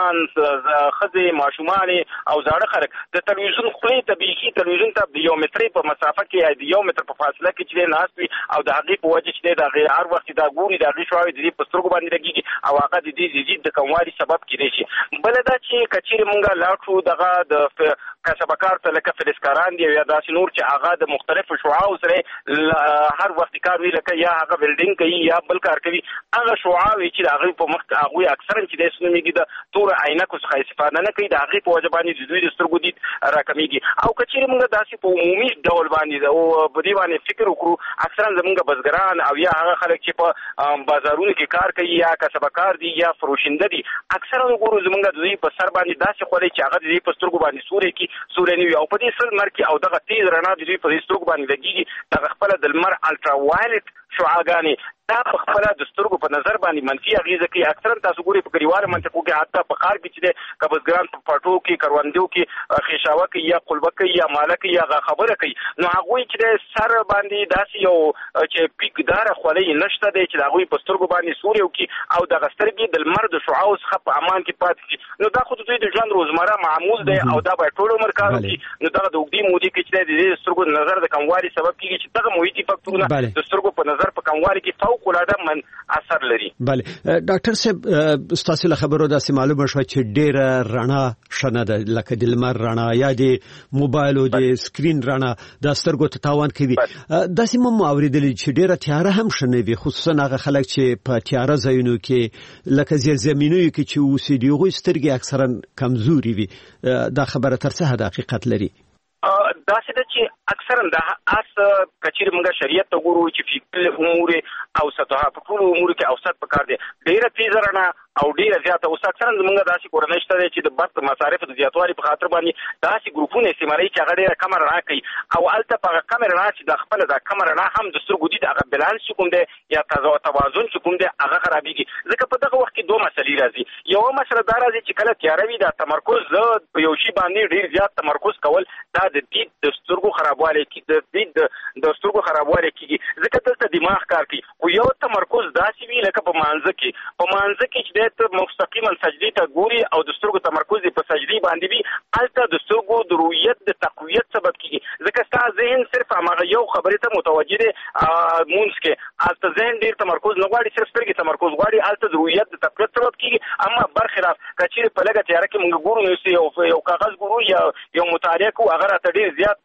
ځوانان ښځې ماشومان او زاړه خلک د تلویزیون خولې ته بیخي تلویزیون ته د 1 مترې په مسافه کې یا د 1 متر په فاصله کې چې ناست وي او د هغې په وجه چې د هغې هر وخت دا ګوري د هغې شعاوې د دې په سترګو باندې لګېږي او هغه د دې ضد د کموالي سبب کېدی شي. بله دا چې که چیرې موږ لاړ شو دغه د کسبکار ته لکه فلزکاران دي یا داسې نور چې هغه د مختلفو شعاعو سره هر وخت کار وي لکه یا هغه بلډینګ کوي یا بل کار کوي هغه شعاعې چې د هغوی په مخ هغوی اکثرا چې دی سنومېږي د تور عینکو څخه استفاده نه کوي د هغې په وجه باندې د دوی د سترګو دید راکمیږي. او که چیرې موږ داسې په عمومي ډول باندې او په دې باندې فکر وکړو اکثرا زموږ بزګران او یا هغه خلک چې په بازارونو کې کار کوي یا کسبکار دي یا فروشنده دي اکثرا وګورو زموږ د دوی په سر باندې داسې خولې چې هغه د دوی په سترګو باندې سورې نه وي او په دې سل لمر کې او دغه تیز رڼا د دوی په دې سترګو باندې لګېږي دغه خپله د لمر الټرا وایلټ شعاګانې دا په خپله د سترګو په نظر باندې منفي اغیزه کوي. اکثرا تاسو ګورئ په کلیوالو منطقو کې حتی په ښار کې چې دی که بزګران په پټو کې کروندو کې خیشاوه کوي یا قلبه کوي یا ماله کوي یا خبره کوي نو هغوی چې دی سر باندې داسې یو چې پیکداره خولۍ نشته دی چې د هغوی په سترګو باندې سورې وکړي او دغه سترګې د لمر د شعاعو څخه په امان کې پاتې شي. نو دا خو د دوی د ژوند روزمره معمول دی او دا باید ټول عمر کار وکړي. نو دغه د اوږدې مودې کې چې دی د دې سترګو د نظر د کموالي سبب کېږي چې دغه محیطي فکتورونه د سترګو په نظر په کموالي کې فوق العاده من اثر لري. بله ډاکټر صاحب ستاسو له خبرو داسې معلومه شوه چې ډېره رڼا ښه نه ده لکه د لمر رڼا یا د موبایل او د سکرین رڼا د سترګو ته تاوان کوي. داسې مو اورېدلي چې ډېره تیاره هم ښه نه وي خصوصا هغه خلک چې په تیاره ځایونو کې لکه زیرزمینیو کې چې اوسېږي هغوی سترګې اکثرا کمزوري وي. دا خبره تر څه حد حقیقت لري؟ داسې ده چې اکثرا د اس که چیرې موږ شریعت ته ګورو چې فی کل امور اوسطها په ټولو امورو کې اوسط پکار دی. ډېره تیزه رڼا او ډېره زیاته اوس اکثرا زموږ داسې کورنۍ شته دی چې د برق مصارفو د زیاتوالي په خاطر باندې داسې ګروپونه استعمالوي چې هغه ډېره کمه رڼا کوي او هلته په هغه کمه رڼا چې د خپله دا کمه رڼا هم د سترګو دید هغه بلانس چې کوم دی یا توازن چې کوم دی هغه خرابېږي. ځکه په دغه وخت کې دوه مسلې راځي. یوه مسله دا راځي چې کله تیاره وي دا تمرکز په یو شي باندې ډېر زیات تمرکز کول دا د دید د سترګو خرابوالی د دید د سترګو خرابوالی کېږي ځکه دلته دماغ کار کوي. خو یو تمرکز داسې وي لکه په مانځه کې چې ته مستقیما سجدې ته ګوري او د سترګو تمرکز په سجدې باندې وي هلته د سترګو د رؤیت د تقویت سبب کېږي ځکه ستا ذهن صرف هماغه یو خبرې ته متوجه دی. مونځ کې هلته ذهن ډېر تمرکز نه غواړي صرف سترګې تمرکز غواړي هلته د رؤیت د تقویت سبب کېږي. اما برخلاف که چیرې په لږه تیاره کې موږ ګورو نو یو کاغذ ګورو یا یو مطالعه کوو هغه راته ډېر زیات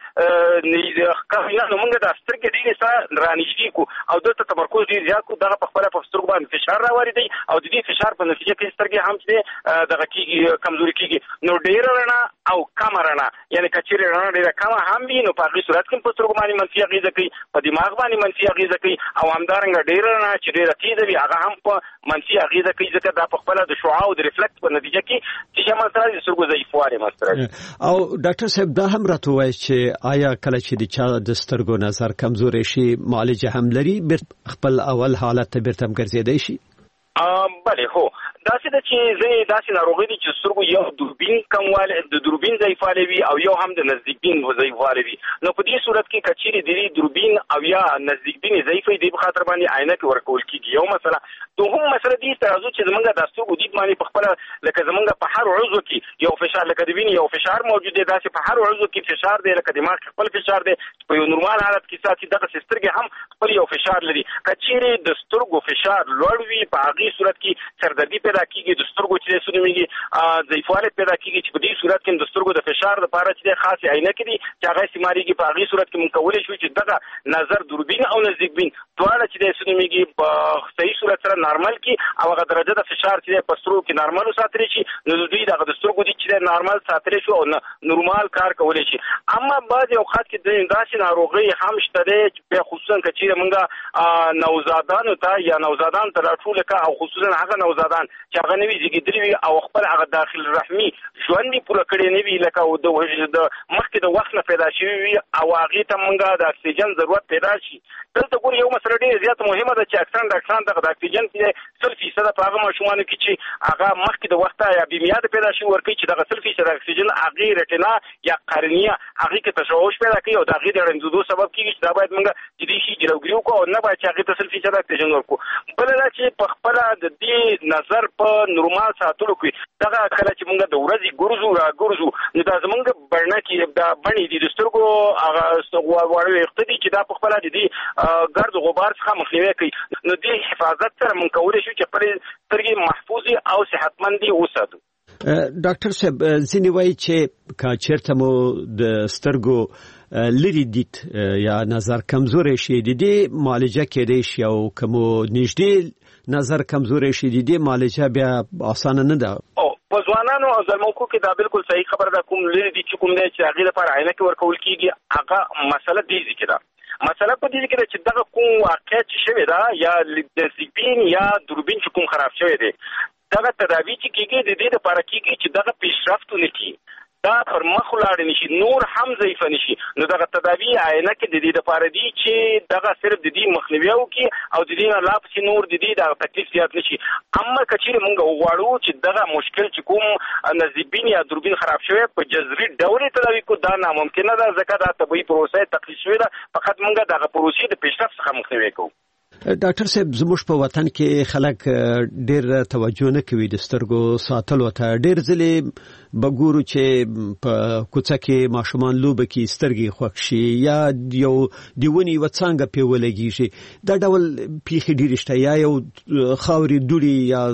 نو موږ دا سترګې ډېرې سره رانږدې کړو او دلته تمرکز ډېر زیات کړو دغه په خپله په سترګو باندې فشار راواري او د دې فشار په نتیجه کې سترګې هم چې دغه کېږي کمزوري کېږي. نو ډېره رڼا او کمه رڼا یعنې که چیرې رڼا ډېره کمه هم وي نو په هغې صورت کې په سترګو باندې منفي اغېزه کوي په دماغ باندې منفي اغېزه کوي او همدارنګه ډېره رڼا چې ډېره تیزه وي هغه هم په منفي اغېزه کوي ځکه دا په خپله د شعاعو د ریفلکت په نتیجه کې چې منځته راځي د سترګو ضعیفوالی منځته راځي. او ډاکټر صاحب دا هم راته ووایي چې آیا کله چې د چا د سترګو نظر کمزوری شي معالجه هم لري خپل اول حالت ته بیرته هم ګرځېدی شي؟ بله هو داسې ده چې ځینې داسې ناروغۍ دي چې سترګو یو دوربین کموالی د دوربین ضعیفوالی وي او یو هم د نزدیکبین ضعیفوالی وي. نو په دې صورت کې که چیرې د دې دوربین او یا نزدیکبین ضعیف وي دې په خاطر باندې عینکې ورکول کېږي یو مسله. دوهم مسله دې ته راځو چې زموږ د سترګو دید باندې په خپله لکه زموږ په هر عضو کې یو فشار لکه د وینې یو فشار موجود دی داسې په هر عضو کې فشار دی لکه دماغ کې خپل فشار دی په یو نورمال حالت کې ساتي دغسې سترګې هم خپل یو فشار لري. که چیرې د سترګو فشار لوړ وي په هغې صورت کې سردردي پیدا کېږي د سترګو چې دی سنومېږي ضعیفوالی پیدا کېږي چې په دې صورت کې د سترګو د فشار دپاره چې دی خاصې عینکې دي چې هغه استعمالېږي په هغې صورت کې موږ کولی شو چې دغه نظر دوربین او نزدیکبین دواړه چې دی سنومېږي په صحیح صورت سره نارمل کړي او هغه درجه د فشار چې دی په سترګو کې نارمل وساتلی شي نو د دوی دغه د سترګو دي چې دی نارمل ساتلی شو او نورمال کار کولی شي. اما بعضې اوقات کې داسې ناروغۍ هم شته دی چې خصوصا که چیرې موږ نوزادانو ته یا نوزادانو ته راټوله کړه او خصوصا هغه نوزادان چې هغه نوي زیږېدلي وي او خپل هغه داخل رحمي ژوند یې پوره کړی نه وي لکه د مخکې د وخت نه پیدا شوي وي او هغې ته موږ د اکسیجن ضرورت پیدا شي دلته ګور یو مسله ډېره زیاته مهمه ده چې اکثر ډاکټران دغه د اکسیجن کې 100% په هغه ماشومانو کې چې هغه مخکې د وخته یا بیمیاد پیدا شي ورکوي چې دغه 100% اکسیجن هغه رټینا یا قرنیه هغه کې تشوش پیدا کوي او د هغه د رنځدو سبب کیږي چې دا باید موږ جدي شي جلوګریو کو او نه باید چې هغه ته 100% اکسیجن ورکو. بل دا چې په خپل د دې نظر په نورمال ساتلو کې دغه کله چې موږ د ورځې ګرځو نو دا زمونږ برنه کې دا بڼې دي د سترګو هغه وړو اقتدي چې دا په خپل د دې ګرد غبار څخه مخنیوي کوي. نو دې حفاظت سره موږ کولای شو چې خپل سترګې محفوظ او صحتمند وساتو. ډاکټر صاحب ځینې وایي چې که چېرته مو د سترګو لري دید یا نظر کمزوری شي د دې معالجه کېدای شي او که مو نږدې نظر کمزوری شي د دې معالجه بیا اسانه نه ده. په ځوانانو او زلموکو کې دا بالکل صحیح خبره ده. کوم لري دي چې کوم دی چې هغې لپاره عینکې ورکول کېږي هغه مسله دې ذکر ده. مسله په دې کې ده چې دغه کوم واقعیت چې شوی ده یا د زیبین یا دوربین چې کوم خراب شوی دی دغه تداوی چې کېږي د دې لپاره کېږي چې دغه پیشرفتونه کړي دا پر مخ ولاړ نشي نور هم ضعیف نشي. نو دغه تداوی عینکې د دې لپاره دي چې دغه صرف د دې مخنیوي وکړي او د دې نه لا پسې نور د دې د تکلیف زیات نشي. اما کچېرې موږ وغواړو چې دغه مشکل چې کوم نزیبین یا دوربین خراب شوی په جذري ډول تداوی کو دا ناممکنه ده ځکه دا طبي پروسه تکلیف شوی ده. فقط موږ دغه پروسې د پیشرفت څخه مخنیوي کوو. ډاکټر صاحب زموږ په وطن کې خلک ډېر توجه نه کوي د سترګو ساتلو ته. ډېر ځلې بګورو چې په کوڅه کې ماشومان لوبه کوي سترګې خوښ شي یا یو دیونی وڅانګه په ولګیږي. دا ډول پیښې ډېر شته یا یو خاوري دوړي یا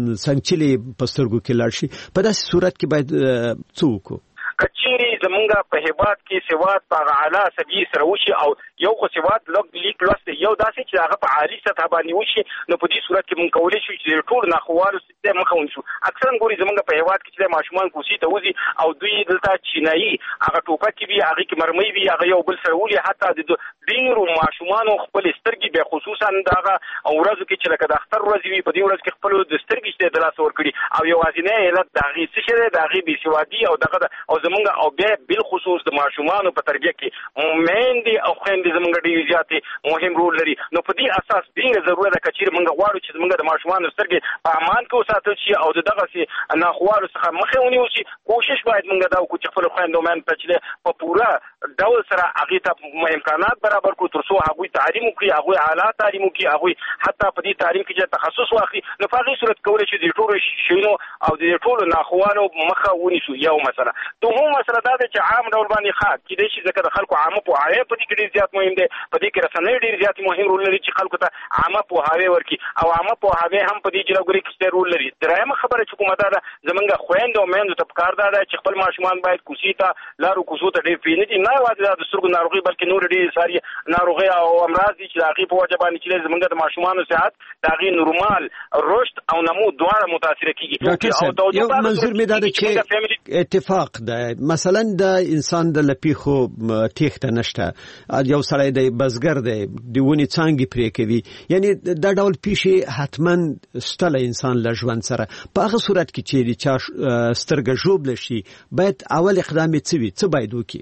څنګچلې په سترګو کې لاړ شي. په داسې صورت کې باید څه وکړو؟ کچېرې زمونږ په هیواد کې سواد په اعلی سطحې سره وشي او یو خو سواد لیک لوست یو داسې چې هغه په عالي سطح باندې وشي نو په دې صورت کې موږ کولی شو چې ټول ناخوالو ته مخه ونیسو. اکثرا ګوري زمونږ په هیواد کې چې ماشومان کوڅې ته وځي او دوی دلته چینایي هغه ټوپک وي هغه کې مرمۍ وي هغه یو بل سره ولي حتی د ډېرو ماشومانو خپل سترګې به خصوصا دغه ورځو کې چې لکه د اختر ورځ وي په دې ورځ کې خپل د سترګې چې د لاس ورکړي او یوازینی علت د هغې څه شی دی د هغې بېسوادي او دغه او زمونږ او بیا بالخصوص د ماشومانو په تربیه کې میندې او خویندې زمونږ ډېرې زیاتې مهم رول لري. نو په دې اساس ډېره ضرورت ده که چېرې موږ غواړو چې زمونږ د ماشومانو سترګې په امان کې وساتل شي او د دغسې ناخوالو څخه مخې ونیول شي. کوشش باید موږ دا وکړو چې خپلو خویندو میندو ته چې په پوره ډول سره هغې ته امکانات برابر کړو تر څو هغوی تعلیم وکړي هغوی اعلی تعلیم وکړي هغوی حتی په دې تعلیم کې چې تخصص واخلي. نو په هغې صورت کولی شي د ټولو شیانو او د ټولو ناخوالو مخه ونیسو. یو مسله. دوهم مسله دا ده چې عام ډول باندې ښه کېدای شي ځکه د خلکو عامه پوهاوی په دې کې ډېر زیات مهم دی. په دې کې رسنۍ ډېر زیات مهم رول لري چې خلکو ته عامه پوهاوی ورکړي او عامه پوهاوی هم په دې جلوګرۍ کې ستر رول لري. درېیمه خبره چې کومه ده زمونږ خویندو او میندو ته پکار ده چې خپل ماشومان باید کوڅې ته لارو کوڅو ته ډېر پرېنږدي. نه یوازې دا د سترګو ناروغي بلکې نور ډېرې ساري ناروغۍ او امراض دي چې د هغې په وجه باندې چې زمونږ د ماشومانو صحت د هغې نورمال رشد او نمو دواړه متاثره کېږي. ډاکټر صاحب یو منظور مې دا ده چې اتفاق ده مثلا د انسان د لپیخو تیښته نشته. یو سړی دی بزګر دی د ونې څانګې پرې کوي یعنی دا ډول پیښې حتما شته له انسان له ژوند سره. په هغه صورت کې چې چا سترګه ژوبله شي باید اول اقدام یې څه وي څه باید وکړي؟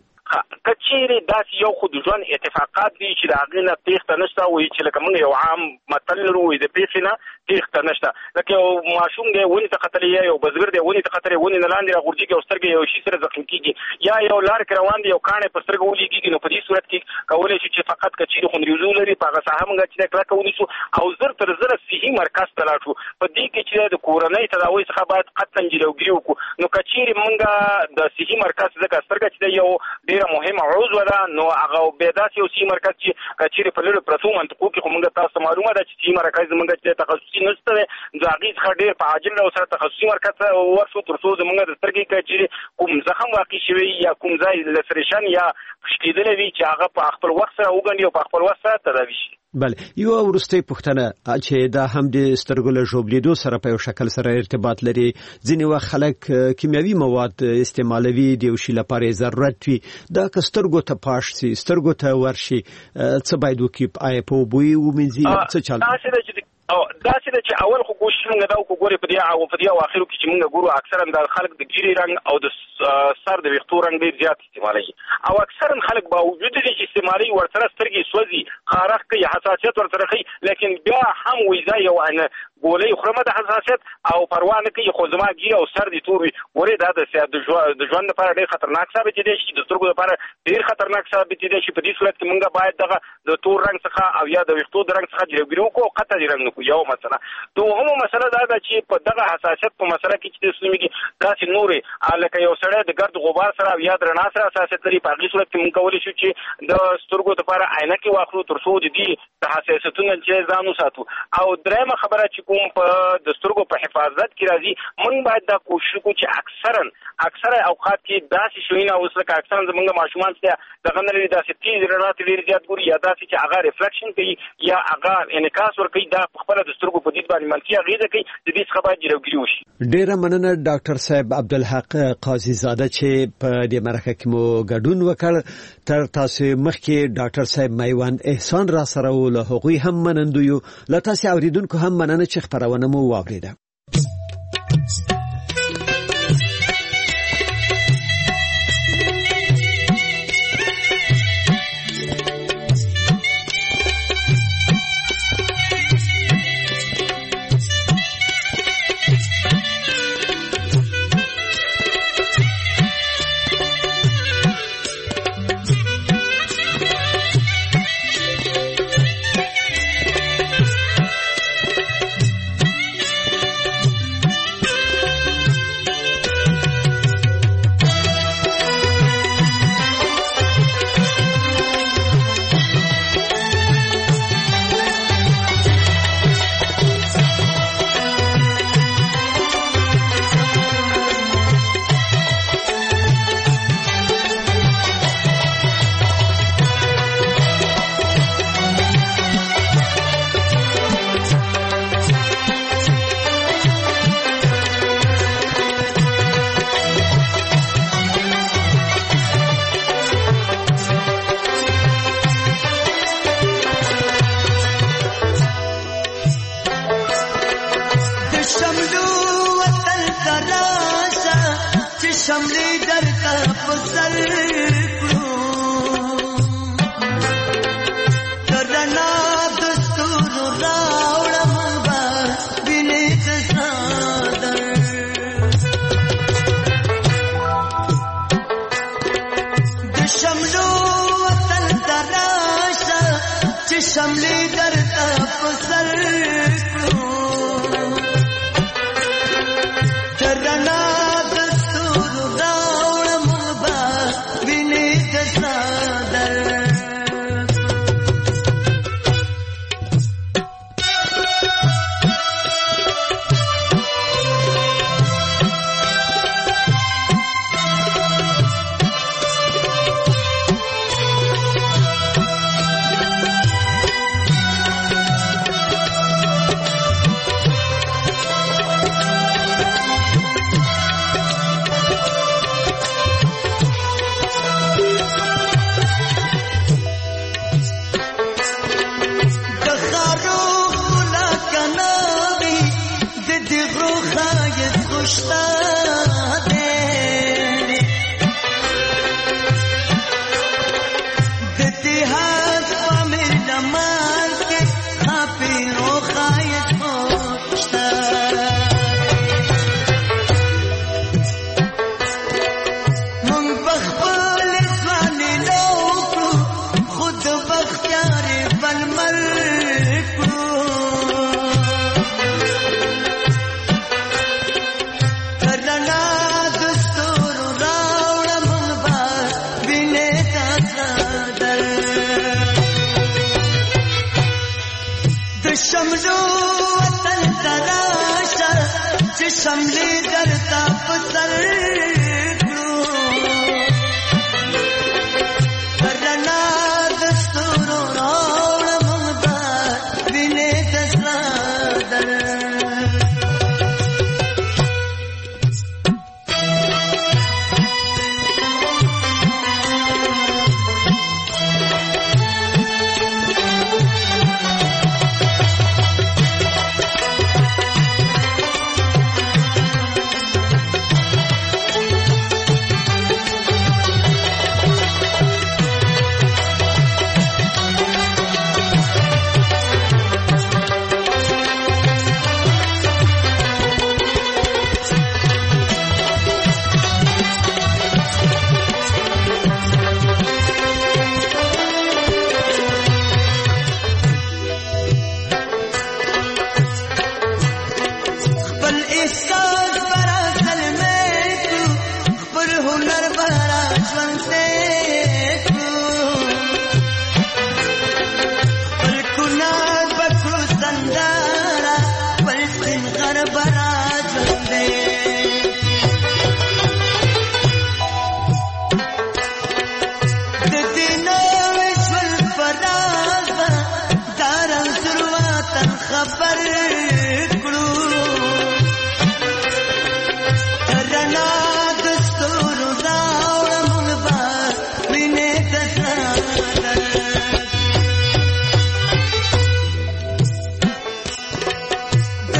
کچېرې داسې یو خو د ژوند اتفاقات دي چې د هغې نه تېښته نشته وایي چې لکه موږ یو عام متل لرو وایي د پیښې نه تېښته نشته. لکه یو ماشوم دی ونې ته ختلی یا یو بزګر دی ونې ته ختلی ونې نه لاندې راغورځېږي او سترګې یو شي سره زخمي کېږي یا یو لار کې روان دی یو کاڼی په سترګه ولګېږي. نو په دې صورت کې کولی شي چې فقط کچېرې خونریزو لري په هغه ساحه موږ چې کلکه ونیسو او زر تر زره صحي مرکز ته لاړ شو. په دې کې چې د کورنۍ تداوۍ څخه باید قطعا جلوګیري وکړو. نو کچېرې موږ د صحي مرکز ځکه سترګه چې یو ډېره مهمه عضو ده نو هغه بیا داسې یو صحي مرکز چې کچېرې په لرې پرتو منطقو کې خو موږ تاسو ته معلومه ده چې صحي مرکز زموږ چې تخصصي نشته دی نو هغې څخه ډېر په عاجل ډول سره تخصصي مرکز ته ورشو تر څو زموږ د سترګې کچېرې کوم زخم واقع شوی یا کوم ځای لسریشن یا پشکېدلی وي چې هغه په خپل وخت سره وګڼي او په خپل وخت سره تداوي شي. بله یو وروستۍ پوښتنه چې دا هم د سترګو له ژوبلېدو سره په یو شکل سره ارتباط لري. ځینې وخت خلک کیمیاوي مواد استعمالوي د یو شي لپاره ضرورت وي دا که سترګو ته پاش شي سترګو ته ورشي څه باید وکړي؟ آیا په اوبو یې ومینځي څه چل؟ او دا چې اول خو کوشش موږ دا وګورې په دې او په دې اواخرو کې چې موږ ګورو اکثرا د خلک د ګیري رنګ او د سر د ویښتو رنګ ډېر زیات استعمالوي او اکثرا خلک باوجود دي چې استعمالي ورسره سترګې سوځي خارښ کوي حساسیت ورسره کوي لیکن بیا هم وایي یو ان ګولې خرمه د حساسیت او پروا نه کوي خو زما ګیره او سر دي تور وي ورې دا د ژوند لپاره ډېر خطرناک ثابت دي چې د سترګو لپاره ډېر خطرناک ثابت دي چې په دې صورت کې موږ باید دغه د تور رنګ څخه او یا د ویښتو د رنګ څخه جلوګیری وکړو قطع دي رنګ یو مسله دومره مسله دا ده چې په دغه حساسیت په مسله کې چې سیمه کې داسې نورې لکه یو سړی د ګرد غبار سره او یا د رڼا سره حساسیت لري په هغې صورت کې موږ کولی شو چې د سترګو دپاره عینکې واخلو تر څو د دې د حساسیتونو چې ځان وساتو او درېیمه خبره چې کوم په د سترګو په حفاظت کې راځي موږ باید دا کوشش وکړو چې اکثره اوقات کې داسې شیونه اوس لکه اکثرا زموږ ماشومان چې دغه نه لري داسې تیز رڼا ته ډېر زیات ګوري یا داسې چې هغه ریفلیکشن کوي یا هغه انعکاس ورکوي دا په خپله د سترګو په دید باندې منفي اغېزه کوي د دې څخه باید جلوګیري وشي. ډېره مننه ډاکټر صاحب عبدالحق قاضي زاده چې په دې مرکه کې مو ګډون وکړ. تر تاسو مخکې ډاکټر صاحب میوند احسان را سره و له هغوی هم منندو یو له تاسو اوریدونکو هم مننه چې خبرونه مو واوریده.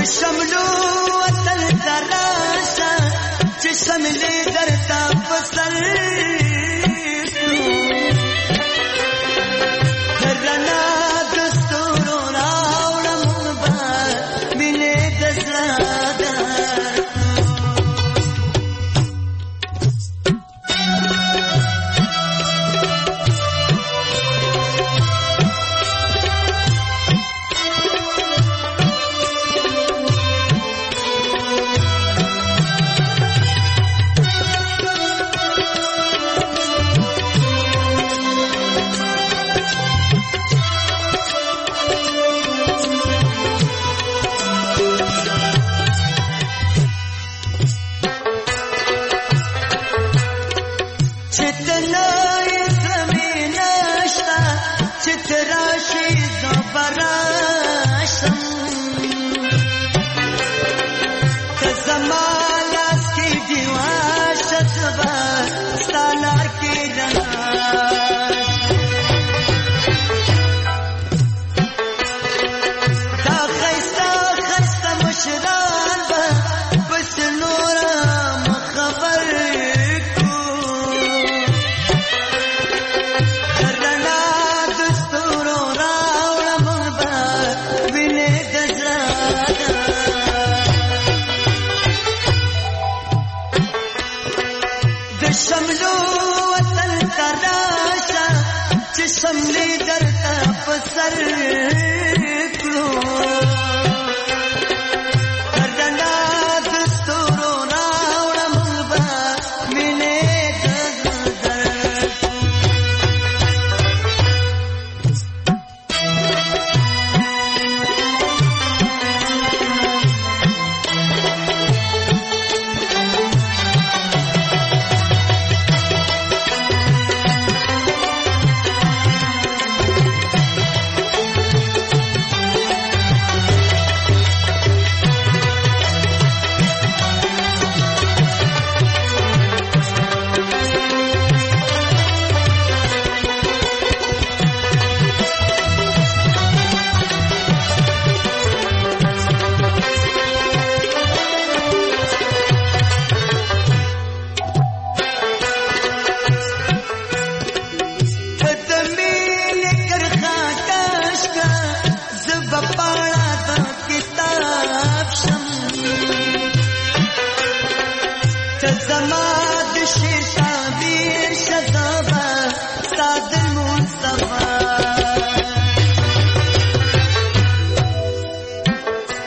شملو وطن تراشا چې شملې درتا پسر درنا دستورو راوړم با مینې دزړه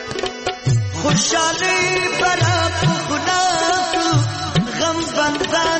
खुशाली बरा खुदा तू गम बंदा